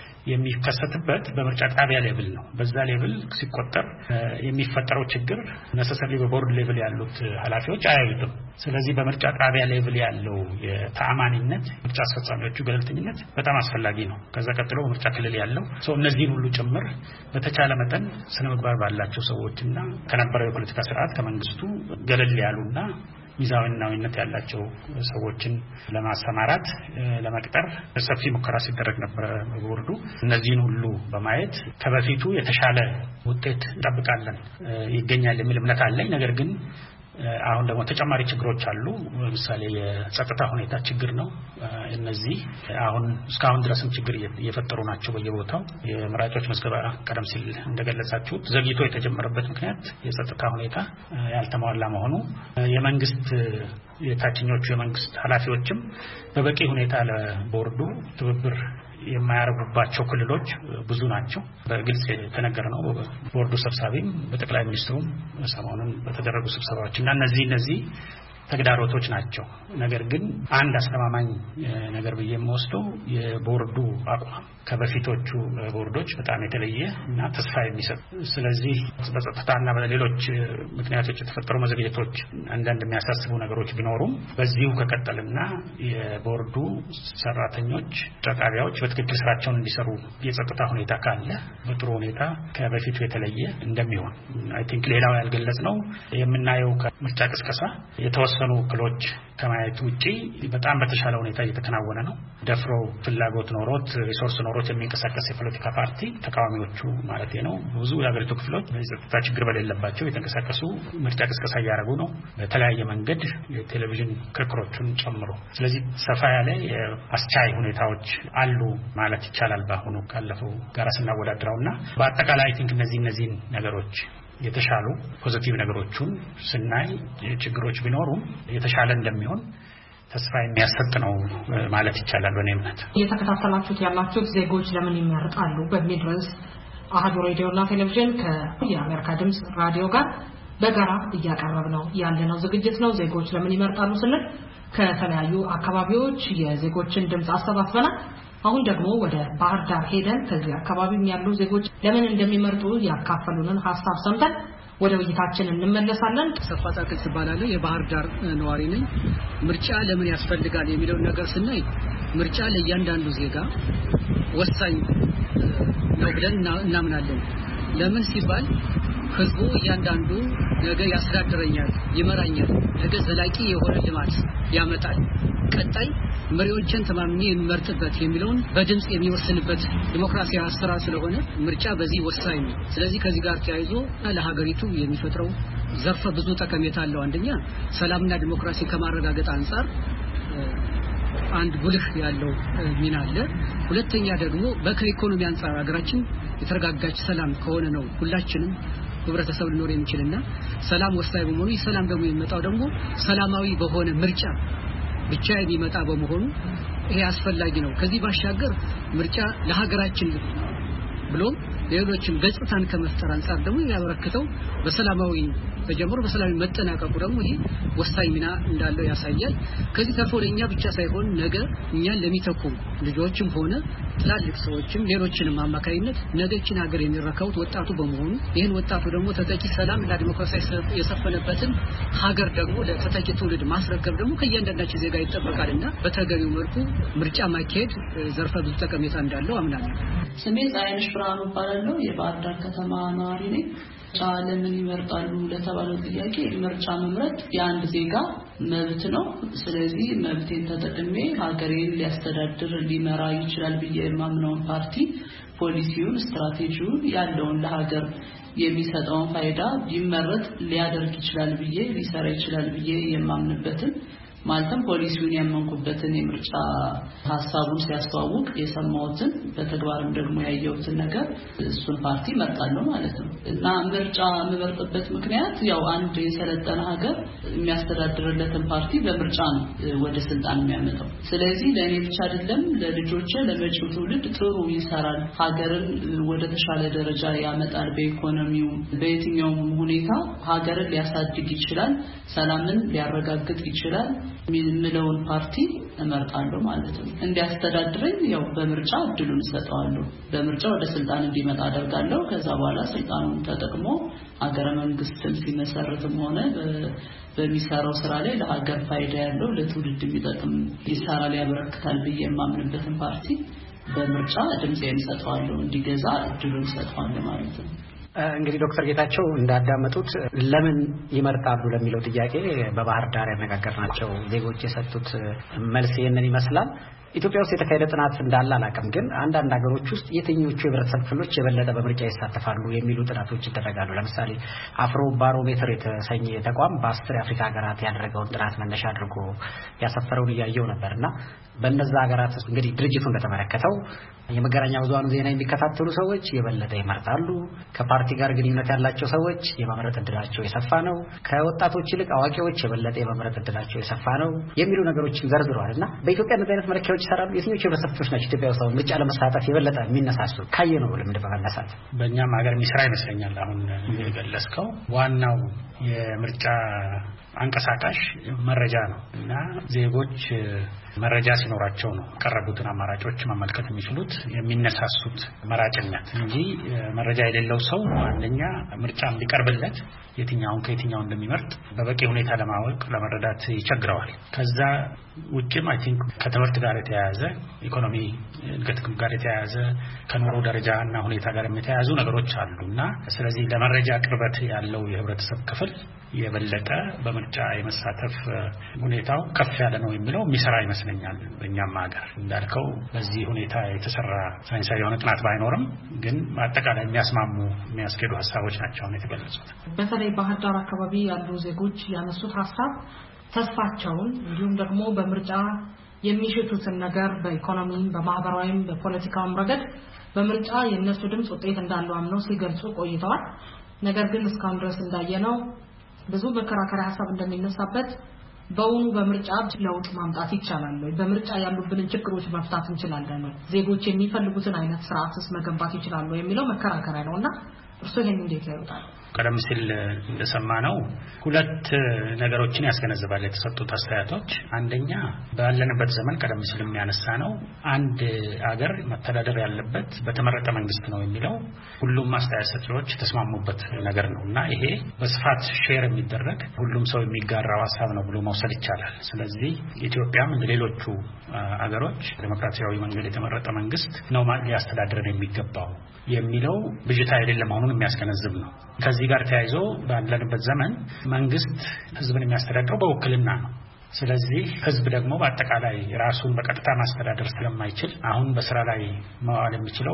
P: የሚከሰትበት በምርጫ ጣቢያ ሌቭል ነው። በዛ ሌቭል ሲቆጠር የሚፈጠረው ችግር ነሰሰሪ በቦርድ ሌቭል ያሉት ኃላፊዎች አያዩትም። ስለዚህ በምርጫ ጣቢያ ሌቭል ያለው የተአማኒነት ምርጫ አስፈጻሚዎቹ ገለልተኝነት በጣም አስፈላጊ ነው። ከዛ ቀጥሎ በምርጫ ክልል ያለው ሰው እነዚህን ሁሉ ጭምር በተቻለ መጠን ስነምግባር ባላቸው ሰዎችና ከነበረው የፖለቲካ ስርዓት ከመንግስቱ ገለል ያሉና ሚዛናዊነት ያላቸው ሰዎችን ለማሰማራት ለመቅጠር ሰፊ ሙከራ ሲደረግ ነበር በቦርዱ። እነዚህን ሁሉ በማየት ከበፊቱ የተሻለ ውጤት እንጠብቃለን ይገኛል የሚል እምነት አለኝ። ነገር ግን አሁን ደግሞ ተጨማሪ ችግሮች አሉ። ለምሳሌ የጸጥታ ሁኔታ ችግር ነው። እነዚህ አሁን እስካሁን ድረስም ችግር እየፈጠሩ ናቸው በየቦታው። የመራጮች መዝገባ ቀደም ሲል እንደገለጻችሁት ዘግይቶ የተጀመረበት ምክንያት የጸጥታ ሁኔታ ያልተሟላ መሆኑ፣ የመንግስት የታችኞቹ የመንግስት ኃላፊዎችም በበቂ ሁኔታ ለቦርዱ ትብብር የማያረጉባቸው ክልሎች ብዙ ናቸው። በግልጽ የተነገረ ነው ቦርዱ ሰብሳቢም በጠቅላይ ሚኒስትሩም ሰሞኑን በተደረጉ ስብሰባዎች እና እነዚህ እነዚህ ተግዳሮቶች ናቸው። ነገር ግን አንድ አስተማማኝ ነገር ብዬ የምወስደው የቦርዱ አቋም ከበፊቶቹ ቦርዶች በጣም የተለየ እና ተስፋ የሚሰጥ ስለዚህ በጸጥታና በሌሎች ምክንያቶች የተፈጠሩ መዘግየቶች አንዳንድ የሚያሳስቡ ነገሮች ቢኖሩም በዚሁ ከቀጠልና የቦርዱ ሰራተኞች ጣቢያዎች በትክክል ስራቸውን እንዲሰሩ የጸጥታ ሁኔታ ካለ በጥሩ ሁኔታ ከበፊቱ የተለየ እንደሚሆን አይ ቲንክ ሌላው ያልገለጽ ነው የምናየው ከምርጫ ቅስቀሳ የተወሰኑ ክሎች ከማየት ውጪ በጣም በተሻለ ሁኔታ እየተከናወነ ነው። ደፍሮ ፍላጎት ኖሮት ሪሶርስ ኖሮት የሚንቀሳቀስ የፖለቲካ ፓርቲ ተቃዋሚዎቹ ማለት ነው ብዙ የሀገሪቱ ክፍሎች የጸጥታ ችግር በሌለባቸው የተንቀሳቀሱ ምርጫ ቅስቀሳ እያደረጉ ነው በተለያየ መንገድ የቴሌቪዥን ክርክሮቹን ጨምሮ። ስለዚህ ሰፋ ያለ አስቻይ ሁኔታዎች አሉ ማለት ይቻላል በአሁኑ ካለፈው ጋር ስናወዳድረውና በአጠቃላይ አይ ቲንክ እነዚህ እነዚህ ነገሮች የተሻሉ ፖዚቲቭ ነገሮችን ስናይ ችግሮች ቢኖሩም የተሻለ እንደሚሆን ተስፋ የሚያሰጥ ነው ማለት ይቻላል በእኔ እምነት።
Q: እየተከታተላችሁት ያላችሁት ዜጎች ለምን ይመርጣሉ በሚል ርዕስ አሃዱ ሬዲዮና ቴሌቪዥን ከየአሜሪካ ድምጽ ራዲዮ ጋር በጋራ እያቀረብነው ያለነው ዝግጅት ነው። ዜጎች ለምን ይመርጣሉ ስንል ከተለያዩ አካባቢዎች የዜጎችን ድምጽ አሰባስበናል። አሁን ደግሞ ወደ ባህር ዳር ሄደን ከዚህ አካባቢ ያሉ ዜጎች ለምን እንደሚመርጡ ያካፈሉንን ሐሳብ ሰምተን ወደ ውይይታችን እንመለሳለን።
R: ሰፋጣቅስ ይባላል የባህር ዳር ነዋሪ ነኝ። ምርጫ ለምን ያስፈልጋል የሚለው ነገር ስናይ ምርጫ ለእያንዳንዱ ዜጋ ወሳኝ ነው ብለን እናምናለን። ለምን ሲባል ህዝቡ እያንዳንዱ ነገ ያስተዳድረኛል ይመራኛል ነገ ዘላቂ የሆነ ልማት ያመጣል ቀጣይ መሪዎችን ተማምኜ የሚመርጥበት የሚለውን በድምጽ የሚወስንበት ዲሞክራሲያዊ አሰራር ስለሆነ ምርጫ በዚህ ወሳኝ ነው። ስለዚህ ከዚህ ጋር ተያይዞ ለሀገሪቱ የሚፈጥረው ዘርፈ ብዙ ጠቀሜታ አለው። አንደኛ ሰላምና ዲሞክራሲ ከማረጋገጥ አንፃር አንድ ጉልህ ያለው ሚና አለ። ሁለተኛ ደግሞ በኢኮኖሚ አንፃር ሀገራችን የተረጋጋች ሰላም ከሆነ ነው ሁላችንም ህብረተሰብ ሊኖር የሚችልና ሰላም ወሳኝ በመሆኑ ሰላም ደግሞ የሚመጣው ደግሞ ሰላማዊ በሆነ ምርጫ ብቻ የሚመጣ በመሆኑ ይሄ አስፈላጊ ነው። ከዚህ ባሻገር ምርጫ ለሀገራችን ብሎም ሌሎችም ገጽታን ከመፍጠር አንፃር ደግሞ ያበረክተው በሰላማዊ በጀምሮ በሰላም መጠናቀቁ ደግሞ ይሄ ወሳኝ ሚና እንዳለው ያሳያል። ከዚህ ተርፎ ለኛ ብቻ ሳይሆን ነገ እኛን ለሚተኩ ልጆችም ሆነ ትላልቅ ሰዎችም ሌሎችንም አማካይነት ነገችን ሀገር የሚረከቡት ወጣቱ በመሆኑ ይህን ወጣቱ ደግሞ ተተኪ ሰላም እና ዲሞክራሲ የሰፈነበትን ሀገር ደግሞ ለተተኪ ትውልድ ማስረከብ ደግሞ ከእያንዳንዳችን ዜጋ ይጠበቃልና በተገቢው መልኩ ምርጫ ማካሄድ ዘርፈ ብዙ ጠቀሜታ እንዳለው አምናለሁ።
S: ስሜ ፀሐይነሽ ብርሃኑ እባላለሁ። የባህር ዳር ከተማ ነዋሪ ነኝ። ለምን ይመርጣሉ ለተባለው ጥያቄ ምርጫ መምረጥ የአንድ ዜጋ መብት ነው። ስለዚህ መብቴን ተጠቅሜ ሀገሬን ሊያስተዳድር ሊመራ ይችላል ብዬ የማምነውን ፓርቲ ፖሊሲውን ስትራቴጂውን ያለውን ለሀገር የሚሰጠውን ፋይዳ ቢመረጥ ሊያደርግ ይችላል ብዬ ሊሰራ ይችላል ብዬ የማምንበትን ማለትም ፖሊሲውን ያመንኩበትን የምርጫ ሐሳቡን ሲያስተዋውቅ የሰማሁትን በተግባርም ደግሞ ያየሁትን ነገር እሱን ፓርቲ መርጣለሁ ማለት ነው። እና ምርጫ የምመርጥበት ምክንያት ያው አንድ የሰለጠነ ሀገር የሚያስተዳድርለትን ፓርቲ በምርጫ ነው ወደ ስልጣን የሚያመጣው። ስለዚህ ለኔ ብቻ አይደለም ለልጆቼ ለመጪው ትውልድ ጥሩ ይሰራል፣ ሀገርን ወደ ተሻለ ደረጃ ያመጣል፣ በኢኮኖሚው በየትኛውም ሁኔታ ሀገርን ሊያሳድግ ይችላል፣ ሰላምን ሊያረጋግጥ ይችላል የሚለውን ፓርቲ እመርጣለሁ ማለት ነው። እንዲያስተዳድረኝ ያው በምርጫ እድሉን ሰጠዋለሁ። በምርጫ ወደ ስልጣን እንዲመጣ አደርጋለሁ። ከዛ በኋላ ስልጣኑን ተጠቅሞ ሀገረ መንግስትን ሲመሰርትም ሆነ በሚሰራው ስራ ላይ ለሀገር ፋይዳ ያለው ለትውልድ የሚጠቅም ይሰራል ያበረክታል ብዬ የማምንበትን ፓርቲ በምርጫ ድምጼን ሰጠዋለሁ፣ እንዲገዛ እድሉን ሰጠዋለሁ ማለት ነው።
O: እንግዲህ ዶክተር ጌታቸው እንዳዳመጡት ለምን ይመርጣሉ ለሚለው ጥያቄ በባህር ዳር ያነጋገርናቸው ዜጎች የሰጡት መልስ ይሄንን ይመስላል። ኢትዮጵያ ውስጥ የተካሄደ ጥናት እንዳለ አላውቅም፣ ግን አንዳንድ ሀገሮች ውስጥ የትኞቹ የህብረተሰብ ክፍሎች የበለጠ በምርጫ ይሳተፋሉ የሚሉ ጥናቶች ይደረጋሉ። ለምሳሌ አፍሮ ባሮሜትር የተሰኘ ተቋም በአስር የአፍሪካ ሀገራት ያደረገውን ጥናት መነሻ አድርጎ ያሰፈረውን እያየው ነበርና በእነዛ ሀገራት እንግዲህ ድርጅቱ እንደተመለከተው የመገናኛ ብዙሃን ዜና የሚከታተሉ ሰዎች የበለጠ ይመርጣሉ፣ ከፓርቲ ጋር ግንኙነት ያላቸው ሰዎች የመምረጥ እድላቸው የሰፋ ነው፣ ከወጣቶች ይልቅ አዋቂዎች የበለጠ የመምረጥ እድላቸው የሰፋ ነው የሚሉ ነገሮችን ዘርዝሯልና በኢትዮጵያ እንደዚህ አይነት መለኪያዎች ይሰራሉ። የትኞቹ የህብረተሰብ ክፍሎች ናቸው ኢትዮጵያ ውስጥ ምርጫ ለመሳተፍ የበለጠ የሚነሳሱ? ካየነው ልምድ በመነሳት
P: በእኛም ሀገር የሚሰራ ይመስለኛል። አሁን የገለጽከው ዋናው የምርጫ አንቀሳቃሽ መረጃ ነው እና ዜጎች መረጃ ሲኖራቸው ነው ቀረቡትን አማራጮች መመልከት የሚችሉት የሚነሳሱት መራጭነት እንጂ መረጃ የሌለው ሰው አንደኛ ምርጫ እንዲቀርብለት የትኛውን ከየትኛው እንደሚመርጥ በበቂ ሁኔታ ለማወቅ ለመረዳት ይቸግረዋል። ከዛ ውጭም አይ ቲንክ ከትምህርት ጋር የተያያዘ ኢኮኖሚ እድገት ጋር የተያያዘ ከኑሮ ደረጃና ሁኔታ ጋር የተያያዙ ነገሮች አሉና ስለዚህ ለመረጃ ቅርበት ያለው የህብረተሰብ ክፍል የበለጠ በምርጫ የመሳተፍ ሁኔታው ከፍ ያለ ነው የሚለው የሚሰራ ይመስለኛል። በእኛም ሀገር እንዳልከው በዚህ ሁኔታ የተሰራ ሳይንሳዊ የሆነ ጥናት ባይኖርም ግን አጠቃላይ የሚያስማሙ የሚያስኬዱ ሀሳቦች ናቸው የተገለጹት።
Q: በተለይ ባህር ዳር አካባቢ ያሉ ዜጎች ያነሱት ሀሳብ ተስፋቸውን እንዲሁም ደግሞ በምርጫ የሚሽቱትን ነገር በኢኮኖሚም በማህበራዊም በፖለቲካውም ረገድ በምርጫ የነሱ ድምጽ ውጤት እንዳለው አምነው ሲገልጹ ቆይተዋል። ነገር ግን እስካሁን ድረስ እንዳየነው ብዙ መከራከሪያ ሀሳብ እንደሚነሳበት በእውኑ በምርጫ ለውጥ ማምጣት ይቻላል ወይ? በምርጫ ያሉብንን ችግሮች መፍታት እንችላለን ወይ? ዜጎች የሚፈልጉትን አይነት ስርዓትስ መገንባት ይችላሉ የሚለው መከራከሪያ ነውና እርሱ ይሄን እንዴት ያዩታል?
P: ቀደም ሲል እንደሰማነው ሁለት ነገሮችን ያስገነዝባል የተሰጡት አስተያየቶች። አንደኛ ባለንበት ዘመን ቀደም ሲል የሚያነሳነው አንድ አገር መተዳደር ያለበት በተመረጠ መንግስት ነው የሚለው ሁሉም አስተያየት ሰጪዎች ተስማሙበት ነገር ነውና ይሄ በስፋት ሼር የሚደረግ ሁሉም ሰው የሚጋራው ሀሳብ ነው ብሎ መውሰድ ይቻላል። ስለዚህ ኢትዮጵያም እንደ ሌሎቹ አገሮች ዲሞክራሲያዊ መንገድ የተመረጠ መንግስት ነው ሊያስተዳድረን የሚገባው የሚለው ብዥታ የሌለ መሆኑን የሚያስገነዝብ ነው። ከዚህ ጋር ተያይዞ ባለንበት ዘመን መንግስት ህዝብን የሚያስተዳድረው በውክልና ነው። ስለዚህ ህዝብ ደግሞ በአጠቃላይ ራሱን በቀጥታ ማስተዳደር ስለማይችል አሁን በስራ ላይ መዋል የሚችለው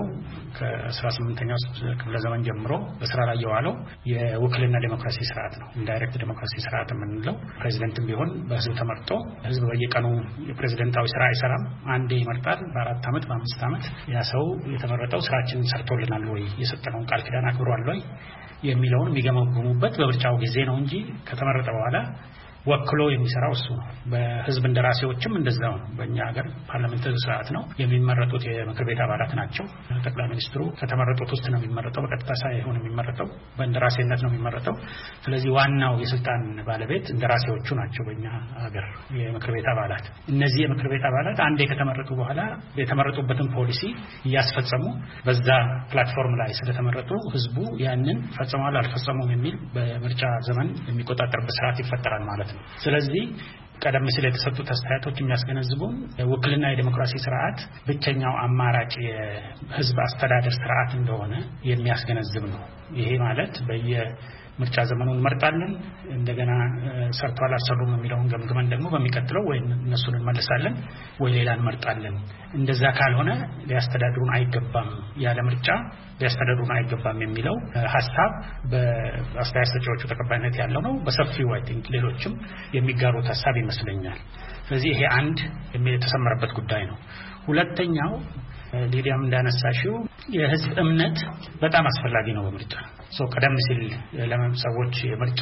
P: ከ18ኛው ክፍለ ዘመን ጀምሮ በስራ ላይ የዋለው የውክልና ዲሞክራሲ ስርዓት ነው። ኢንዳይሬክት ዲሞክራሲ ስርዓት የምንለው ፕሬዚደንትም ቢሆን በህዝብ ተመርጦ ህዝብ በየቀኑ የፕሬዚደንታዊ ስራ አይሰራም። አንዴ ይመርጣል። በአራት አመት በአምስት አመት ያ ሰው የተመረጠው ስራችንን ሰርቶልናል ወይ የሰጠነውን ቃል ኪዳን አክብሯል ወይ የሚለውን የሚገመግሙበት በምርጫው ጊዜ ነው እንጂ ከተመረጠ በኋላ ወክሎ የሚሰራው እሱ ነው። በህዝብ እንደራሴዎችም እንደዛው ነው። በእኛ ሀገር ፓርላሜንታሪ ስርዓት ነው። የሚመረጡት የምክር ቤት አባላት ናቸው። ጠቅላይ ሚኒስትሩ ከተመረጡት ውስጥ ነው የሚመረጠው። በቀጥታ ሳይሆን የሚመረጠው በእንደራሴነት ነው የሚመረጠው። ስለዚህ ዋናው የስልጣን ባለቤት እንደራሴዎቹ ናቸው በእኛ ሀገር የምክር ቤት አባላት። እነዚህ የምክር ቤት አባላት አንዴ ከተመረጡ በኋላ የተመረጡበትን ፖሊሲ እያስፈጸሙ በዛ ፕላትፎርም ላይ ስለተመረጡ ህዝቡ ያንን ፈጽመዋል አልፈጸሙም የሚል በምርጫ ዘመን የሚቆጣጠርበት ስርዓት ይፈጠራል ማለት ነው። ስለዚህ ቀደም ሲል የተሰጡት አስተያየቶች የሚያስገነዝቡን ውክልና የዲሞክራሲ ስርዓት ብቸኛው አማራጭ የህዝብ አስተዳደር ስርዓት እንደሆነ የሚያስገነዝብ ነው። ይሄ ማለት በየ ምርጫ ዘመኑን መርጣለን እንደገና ሰርቷል አሰሩም የሚለውን ገምግመን ደግሞ በሚቀጥለው ወይ እነሱን እንመልሳለን ወይ ሌላን መርጣለን። እንደዛ ካልሆነ ሊያስተዳድሩን አይገባም ያለ ምርጫ ሊያስተዳድሩን አይገባም የሚለው ሐሳብ በአስተያየት ሰጪዎቹ ተቀባይነት ያለው ነው። በሰፊው አይ ቲንክ ሌሎችም የሚጋሩት ሐሳብ ይመስለኛል። ስለዚህ ይሄ አንድ የተሰመረበት ጉዳይ ነው። ሁለተኛው ሊዲያም እንዳነሳሽው የህዝብ እምነት በጣም አስፈላጊ ነው በምርጫ ሶ ቀደም ሲል ለሰዎች የምርጫ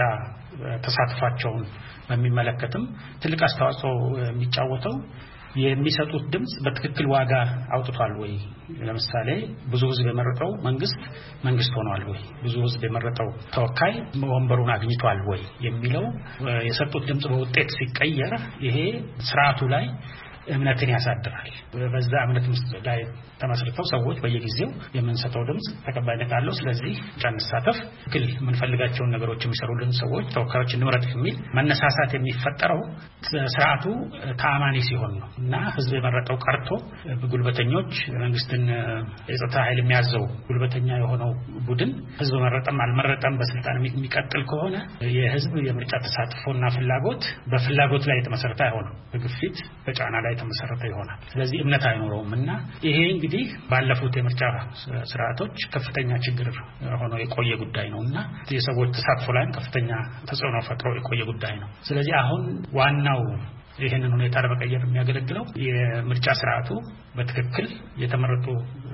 P: ተሳትፏቸውን በሚመለከትም ትልቅ አስተዋጽኦ የሚጫወተው የሚሰጡት ድምጽ በትክክል ዋጋ አውጥቷል ወይ? ለምሳሌ ብዙ ህዝብ የመረጠው መንግስት መንግስት ሆኗል ወይ? ብዙ ህዝብ የመረጠው ተወካይ ወንበሩን አግኝቷል ወይ የሚለው የሰጡት ድምጽ በውጤት ሲቀየር ይሄ ስርዓቱ ላይ እምነትን ያሳድራል። በዛ እምነት ላይ ተመስርተው ሰዎች በየጊዜው የምንሰጠው ድምጽ ተቀባይነት አለው። ስለዚህ ጫንሳተፍ ግል የምንፈልጋቸውን ነገሮች የሚሰሩልን ሰዎች ተወካዮች እንምረጥ የሚል መነሳሳት የሚፈጠረው ስርዓቱ ተአማኒ ሲሆን ነው እና ህዝብ የመረጠው ቀርቶ ጉልበተኞች መንግስትን የጸጥታ ኃይል የሚያዘው ጉልበተኛ የሆነው ቡድን ህዝብ መረጠም አልመረጠም በስልጣን የሚቀጥል ከሆነ የህዝብ የምርጫ ተሳትፎና ፍላጎት በፍላጎት ላይ የተመሰረተ አይሆንም፣ በግፊት በጫና ላይ የተመሰረተ ይሆናል። ስለዚህ እምነት አይኖረውምና ይሄ እንግዲህ ባለፉት የምርጫ ስርዓቶች ከፍተኛ ችግር ሆኖ የቆየ ጉዳይ ነውና የሰዎች ተሳትፎ ላይ ከፍተኛ ተጽዕኖ ፈጥሮ የቆየ ጉዳይ ነው። ስለዚህ አሁን ዋናው ይሄንን ሁኔታ ለመቀየር የሚያገለግለው የምርጫ ስርዓቱ በትክክል የተመረጡ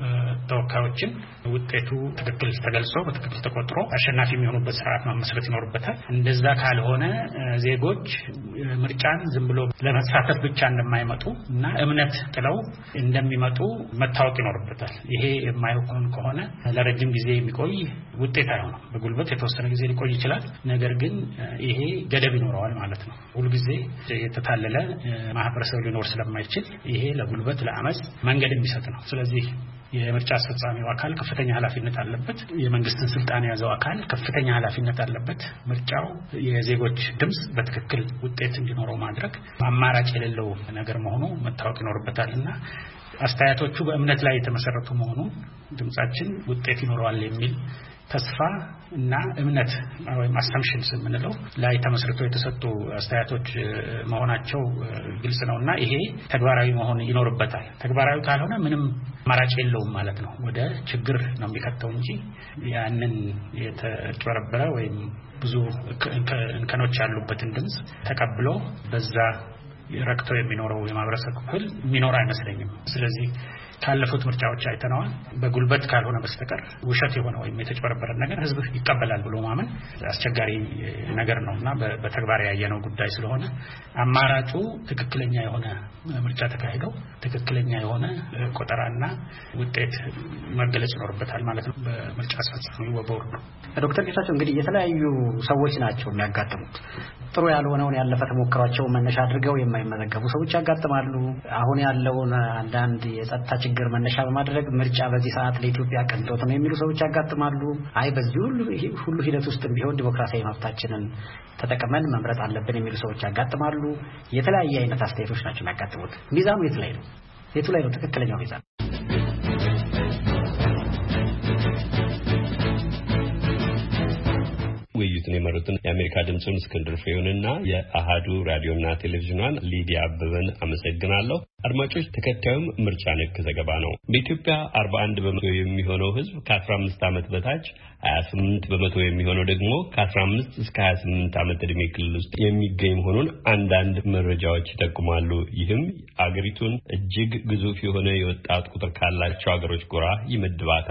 P: ተወካዮችን ውጤቱ ትክክል ተገልጾ በትክክል ተቆጥሮ አሸናፊ የሚሆኑበት ስርዓት መመስረት ይኖርበታል። እንደዛ ካልሆነ ዜጎች ምርጫን ዝም ብሎ ለመሳተፍ ብቻ እንደማይመጡ እና እምነት ጥለው እንደሚመጡ መታወቅ ይኖርበታል። ይሄ የማይሆን ከሆነ ለረጅም ጊዜ የሚቆይ ውጤት አይሆንም። በጉልበት የተወሰነ ጊዜ ሊቆይ ይችላል፣ ነገር ግን ይሄ ገደብ ይኖረዋል ማለት ነው። ሁሉ ጊዜ የተታለለ ማህበረሰብ ሊኖር ስለማይችል ይሄ ለጉልበት ለአመጽ መንገድ የሚሰጥ ነው። ስለዚህ የምርጫ አስፈጻሚው አካል ከፍተኛ ኃላፊነት አለበት። የመንግስትን ስልጣን ያዘው አካል ከፍተኛ ኃላፊነት አለበት። ምርጫው የዜጎች ድምጽ በትክክል ውጤት እንዲኖረው ማድረግ አማራጭ የሌለው ነገር መሆኑ መታወቅ ይኖርበታልና አስተያየቶቹ በእምነት ላይ የተመሰረቱ መሆኑ ድምጻችን ውጤት ይኖረዋል የሚል ተስፋ እና እምነት ወይም አሰምፕሽንስ የምንለው ላይ ተመስርተው የተሰጡ አስተያየቶች መሆናቸው ግልጽ ነውና ይሄ ተግባራዊ መሆን ይኖርበታል። ተግባራዊ ካልሆነ ምንም አማራጭ የለውም ማለት ነው። ወደ ችግር ነው የሚከተው እንጂ ያንን የተጨበረበረ ወይም ብዙ እንከኖች ያሉበትን ድምጽ ተቀብሎ በዛ ረክቶ የሚኖረው የማህበረሰብ ክፍል የሚኖር አይመስለኝም። ስለዚህ ካለፉት ምርጫዎች አይተናል። በጉልበት ካልሆነ በስተቀር ውሸት የሆነ ወይም የተጨበረበረ ነገር ህዝብ ይቀበላል ብሎ ማመን አስቸጋሪ ነገር ነውና በተግባር ያየነው ጉዳይ ስለሆነ አማራጩ ትክክለኛ የሆነ ምርጫ ተካሂደው ትክክለኛ የሆነ ቆጠራና ውጤት መገለጽ ይኖርበታል ማለት ነው በምርጫ አስፈጻሚው በቦርዱ።
O: ዶክተር ጌታቸው እንግዲህ የተለያዩ ሰዎች ናቸው የሚያጋጥሙት። ጥሩ ያልሆነውን ያለፈ ተሞክሯቸው መነሻ አድርገው የማይመዘገቡ ሰዎች ያጋጥማሉ። አሁን ያለውን አንዳንድ የጸጥታ ችግር መነሻ በማድረግ ምርጫ በዚህ ሰዓት ለኢትዮጵያ ቅንጦት ነው የሚሉ ሰዎች ያጋጥማሉ። አይ በዚህ ሁሉ ሁሉ ሂደት ውስጥ ቢሆን ዲሞክራሲያዊ መብታችንን ተጠቅመን መምረጥ አለብን የሚሉ ሰዎች ያጋጥማሉ። የተለያየ አይነት አስተያየቶች ናቸው የሚያጋጥሙት። ሚዛኑ የት ላይ ነው? የቱ ላይ ነው ትክክለኛው ሚዛን?
A: ውይይቱን የመሩትን የአሜሪካ ድምጽን እስክንድር ፍሬውንና የአሃዱ ራዲዮና ቴሌቪዥኗን ሊዲያ አበበን አመሰግናለሁ። አድማጮች ተከታዩም ምርጫ ነክ ዘገባ ነው። በኢትዮጵያ አርባ አንድ በመቶ የሚሆነው ህዝብ ከአስራ አምስት ዓመት በታች፣ ሀያ ስምንት በመቶ የሚሆነው ደግሞ ከአስራ አምስት እስከ ሀያ ስምንት ዓመት ዕድሜ ክልል ውስጥ የሚገኝ መሆኑን አንዳንድ መረጃዎች ይጠቁማሉ። ይህም አገሪቱን እጅግ ግዙፍ የሆነ የወጣት ቁጥር ካላቸው አገሮች ጎራ ይመድባታል።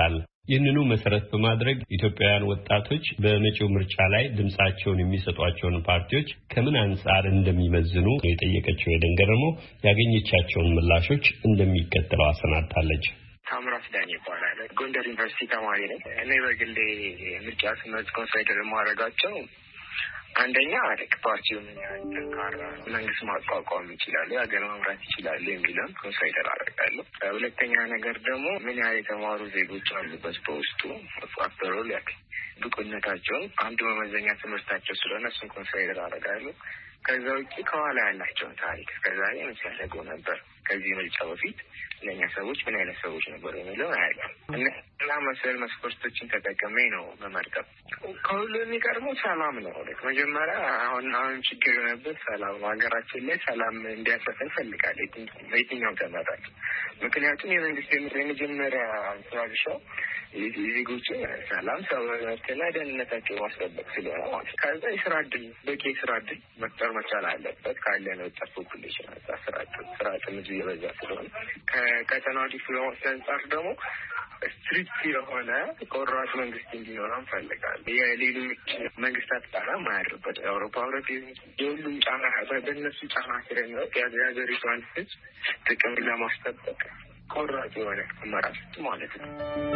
A: ይህንኑ መሰረት በማድረግ ኢትዮጵያውያን ወጣቶች በመጪው ምርጫ ላይ ድምጻቸውን የሚሰጧቸውን ፓርቲዎች ከምን አንጻር እንደሚመዝኑ የጠየቀችው የደንገረመው ያገኘቻቸውን ምላሾች እንደሚከተለው አሰናድታለች።
T: ታምራት ዳኝ ይባላል። ጎንደር ዩኒቨርሲቲ ተማሪ ነኝ። እኔ በግሌ ምርጫ ስመርጥ ኮንሲደር የማደርጋቸው አንደኛ ልክ ፓርቲው ምን ያህል ጠንካራ መንግስት ማቋቋም ይችላል፣ ሀገር መምራት ይችላል የሚለውን ኮንሲደር አደርጋለሁ። ሁለተኛ ነገር ደግሞ ምን ያህል የተማሩ ዜጎች አሉበት በውስጡ አፍተሮል ያክ ብቁነታቸውን አንዱ መመዘኛ ትምህርታቸው ስለሆነ እሱን ኮንሲደር አደርጋለሁ። ከዛ ውጭ ከኋላ ያላቸውን ታሪክ ከዛ ላይ ሲያደርጉ ነበር ከዚህ ምርጫ በፊት ለኛ ሰዎች ምን አይነት ሰዎች ነበሩ የሚለው አያውቅም እና መሰል መስፈርቶችን ተጠቅሜ ነው መመርጠው። ከሁሉ የሚቀርበው ሰላም ነው። መጀመሪያ አሁን አሁን ችግር የሆነበት ሰላም ነው። ሀገራችን ላይ ሰላም እንዲያሰፍን ፈልጋለሁ በየትኛው ተመራጭ። ምክንያቱም የመንግስት የመጀመሪያ ስትራቴጂው የዜጎችን ሰላም ሰላምና ደህንነታቸው ማስጠበቅ ስለሆነ ማለት ከዛ የስራ ዕድል በቂ የስራ ዕድል መፍጠር መቻል አለበት። ካለን ወጣት ፖፑሌሽን አንጻር ስራ ዕድል ስራ ዕድል እየበዛ ስለሆነ ከቀጠናው ዲፕሎማሲ አንጻር ደግሞ ስትሪክት የሆነ ቆራጥ መንግስት እንዲኖር እንፈልጋለን። የሌሎች መንግስታት ጫና ማያድርበት የአውሮፓ ህብረት የሁሉም ጫና በእነሱ ጫና ስር ነው የሀገሪቷን ህዝብ ጥቅም ለማስጠበቅ ቆራጥ የሆነ አመራር ማለት ነው።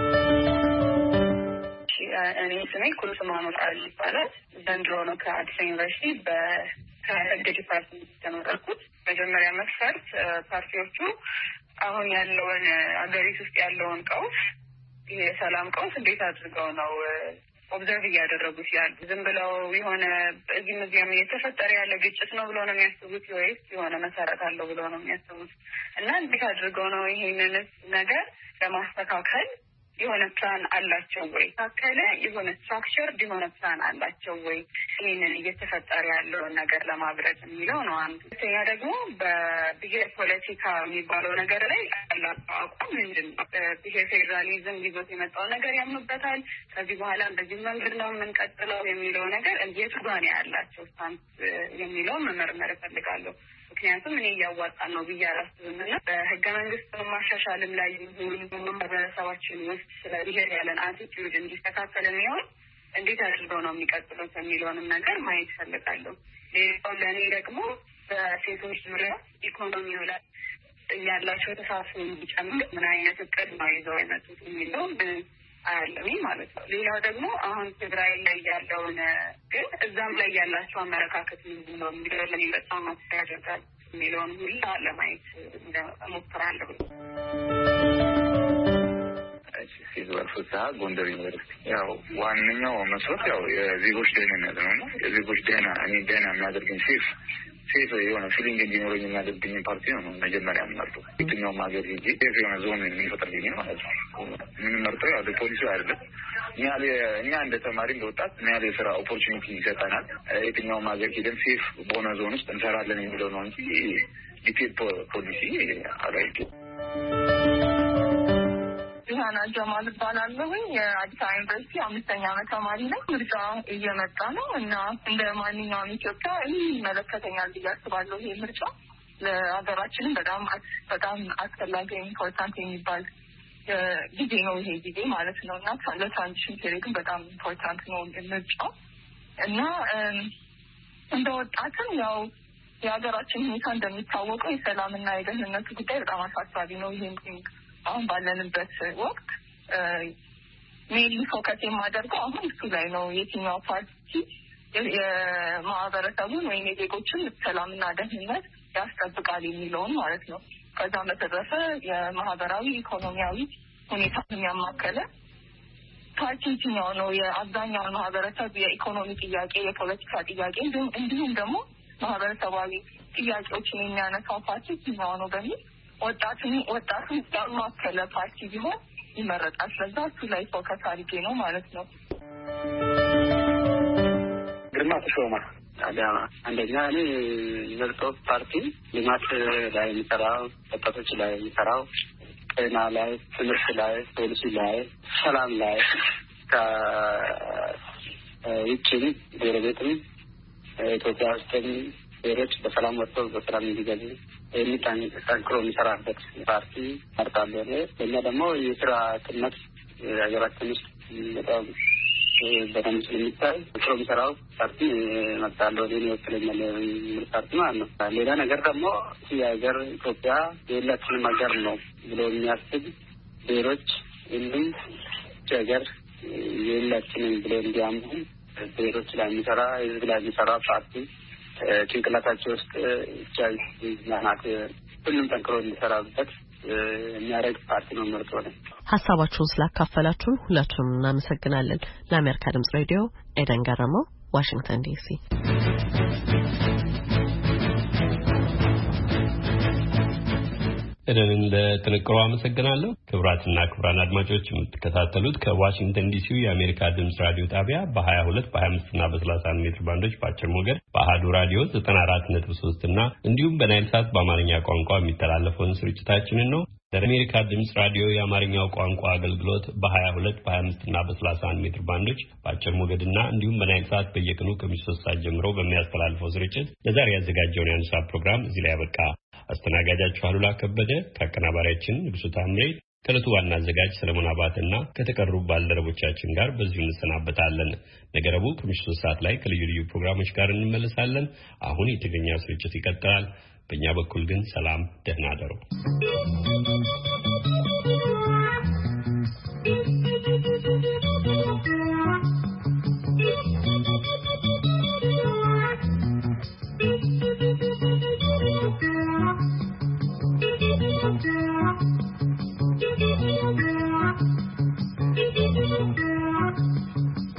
U: እኔ ስሜ ኩልስማ መጣል ይባላል። ዘንድሮ ነው ከአዲስ ዩኒቨርሲቲ በህግ ዲፓርትመንት ተመረኩት። መጀመሪያ መስፈርት ፓርቲዎቹ አሁን ያለውን አገሪቱ ውስጥ ያለውን ቀውስ የሰላም ቀውስ እንዴት አድርገው ነው ኦብዘርቭ እያደረጉት ያሉ? ዝም ብለው የሆነ እዚህም እዚያም የተፈጠረ ያለ ግጭት ነው ብለው ነው የሚያስቡት ወይስ የሆነ መሰረት አለው ብለው ነው የሚያስቡት? እና እንዴት አድርገው ነው ይሄንን ነገር ለማስተካከል የሆነ ፕላን አላቸው ወይ? ታከለ የሆነ ስትራክቸር የሆነ ፕላን አላቸው ወይ? ይሄንን እየተፈጠረ ያለውን ነገር ለማብረድ የሚለው ነው አንዱ። ሁለተኛ ደግሞ በብሔር ፖለቲካ የሚባለው ነገር ላይ ያላቸው አቋም ምንድን ነው? ብሔር ፌዴራሊዝም ይዞት የመጣው ነገር ያምኑበታል? ከዚህ በኋላ በዚህ መንገድ ነው የምንቀጥለው የሚለው ነገር የቱ ጋር ነው ያላቸው ስታንስ የሚለው መመርመር እፈልጋለሁ። ምክንያቱም እኔ እያዋጣን ነው ብዬ አላስብም እና በህገ መንግስት ማሻሻልም ላይ ሁሉም ማህበረሰባችን ውስጥ ስለ ብሔር ያለን አቲቲዩድ እንዲስተካከል የሚሆን እንዴት አድርገው ነው የሚቀጥሉት የሚለውንም ነገር ማየት ፈልጋለሁ። ሌላው ለእኔ ደግሞ በሴቶች ዙሪያ ኢኮኖሚው ላይ ያላቸው ተሳትፎ እንዲጨምር ምን አይነት እቅድ ነው ይዘው የመጡት የሚለው አያለሁኝ ማለት ነው። ሌላው ደግሞ አሁን ትግራይ ላይ ያለውን ግን እዛም ላይ ያላቸው አመለካከት ምንድን ነው የሚለው ለእኔ በጣም ማስፈ ያደርጋል የሚለውን ሁላ ለማየት እሞክራለሁ።
V: ሲዝወር ፍስሀ ጎንደር ዩኒቨርሲቲ። ያው ዋነኛው መስፈርት ያው የዜጎች ደህንነት ነው። የዜጎች ደህና እኔ ደህና የሚያደርገኝ ሴፍ ሴፍ የሆነ ፊሊንግ እንዲኖረኝ የሚያደርግኝ ፓርቲ ነው መጀመሪያ የምመርጠው። የትኛውም ሀገር ሄጄ ሴፍ የሆነ ዞን የሚፈጥርልኝ ማለት ነው የምንመርጠው። ያው ፖሊሲ አይደለም እኛ እኛ እንደ ተማሪ እንደ ወጣት ምን ያህል የስራ ኦፖርቹኒቲ ይሰጠናል፣ የትኛውም ሀገር ሄደን ሴፍ በሆነ ዞን ውስጥ እንሰራለን የሚለው ነው እንጂ ዲቴል ፖሊሲ አላይም።
W: ዲሃና ጀማል እባላለሁኝ። የአዲስ አበባ ዩኒቨርሲቲ አምስተኛ ዓመት ተማሪ ነኝ። ምርጫ እየመጣ ነው እና እንደ ማንኛውም ኢትዮጵያ ይመለከተኛል ብዬ አስባለሁ። ይሄ ምርጫ ለሀገራችንም በጣም በጣም አስፈላጊ ኢምፖርታንት የሚባል ጊዜ ነው ይሄ ጊዜ ማለት ነው እና ለትራንዚሽን ፔሪድም በጣም ኢምፖርታንት ነው ምርጫው እና እንደ ወጣትም ያው የሀገራችን ሁኔታ እንደሚታወቀው የሰላምና የደህንነቱ ጉዳይ በጣም አሳሳቢ ነው። ይሄም አሁን ባለንበት ወቅት ሜሊ ፎከስ የማደርገው አሁን እሱ ላይ ነው። የትኛው ፓርቲ የማህበረሰቡን ወይም የዜጎችን ሰላምና ደህንነት ያስጠብቃል የሚለውን ማለት ነው። ከዛም በተረፈ የማህበራዊ ኢኮኖሚያዊ ሁኔታን ያማከለ ፓርቲ የትኛው ነው የአብዛኛውን ማህበረሰብ የኢኮኖሚ ጥያቄ፣ የፖለቲካ ጥያቄ እንዲሁም ደግሞ ማህበረሰባዊ ጥያቄዎችን የሚያነሳው ፓርቲ የትኛው ነው በሚል ወጣቱን ወጣቱን ያማከለ ፓርቲ ቢሆን ይመረጣል። ስለዛ እሱ ላይ ፎከስ አድርጌ ነው ማለት ነው።
V: ግርማ ተሾማ አዳማ። አንደኛ እኔ የምመርጠው ፓርቲ ልማት ላይ የሚሰራው፣ ወጣቶች ላይ የሚሰራው፣ ጤና ላይ፣ ትምህርት ላይ፣ ፖሊሲ ላይ፣ ሰላም ላይ ከውጭም ጎረቤትም ኢትዮጵያ ውስጥም ሌሎች በሰላም ወጥተው በሰላም እንዲገኙ የሚጠንክሮ የሚሰራበት ፓርቲ መርጣለሁ። ለእኛ ደግሞ የስራ አጥነት
D: ሀገራችን ውስጥ በጣም በጣም ስለሚታይ ፕሮም ሰራው ፓርቲ መጣለው ወደ ወክለኛል ፓርቲ ማለት ነው። ሌላ ነገር ደግሞ የሀገር ኢትዮጵያ የሁላችንም ሀገር ነው ብሎ የሚያስብ ብሔሮች ሁሉም ሀገር የሁላችንም ብሎ እንዲያምኑ ብሔሮች ላይ የሚሰራ ህዝብ ላይ የሚሰራ ፓርቲ ጭንቅላታቸው ውስጥ ቻይ ናት ሁሉም ጠንክሮ እንዲሰራበት የሚያደርግ ፓርቲ ነው መርጦ ነው።
E: ሐሳባችሁን ስላካፈላችሁን ሁላችሁንም እናመሰግናለን። ለአሜሪካ ድምጽ ሬዲዮ ኤደን ገረመው፣ ዋሽንግተን ዲሲ።
A: ኤደንን ለጥንቅሩ አመሰግናለሁ። ክቡራትና ክቡራን አድማጮች የምትከታተሉት ከዋሽንግተን ዲሲው የአሜሪካ ድምጽ ራዲዮ ጣቢያ በ22 በ25 እና በ31 ሜትር ባንዶች በአጭር ሞገድ በአሃዱ ራዲዮ ዘጠና አራት ነጥብ ሶስት እና እንዲሁም በናይል ሳት በአማርኛ ቋንቋ የሚተላለፈውን ስርጭታችንን ነው። ለአሜሪካ ድምጽ ራዲዮ የአማርኛው ቋንቋ አገልግሎት በ22 በ25 እና በ31 ሜትር ባንዶች በአጭር ሞገድና እንዲሁም በናይል ሳት በየቀኑ ከምሽቱ ሶስት ሰዓት ጀምሮ በሚያስተላልፈው ስርጭት ለዛሬ ያዘጋጀውን የአንሳ ፕሮግራም እዚህ ላይ ያበቃ። አስተናጋጃችሁ አሉላ ከበደ ከአቀናባሪያችን ንጉሱ ታምሬ ከዕለቱ ዋና አዘጋጅ ሰለሞን አባተና ከተቀሩ ባልደረቦቻችን ጋር በዚሁ እንሰናበታለን። ነገ ረቡዕ ከምሽቱ ሶስት ሰዓት ላይ ከልዩ ልዩ ፕሮግራሞች ጋር እንመለሳለን። አሁን የትግርኛ ስርጭት ይቀጥላል። በእኛ በኩል ግን ሰላም፣ ደህና አደሩ።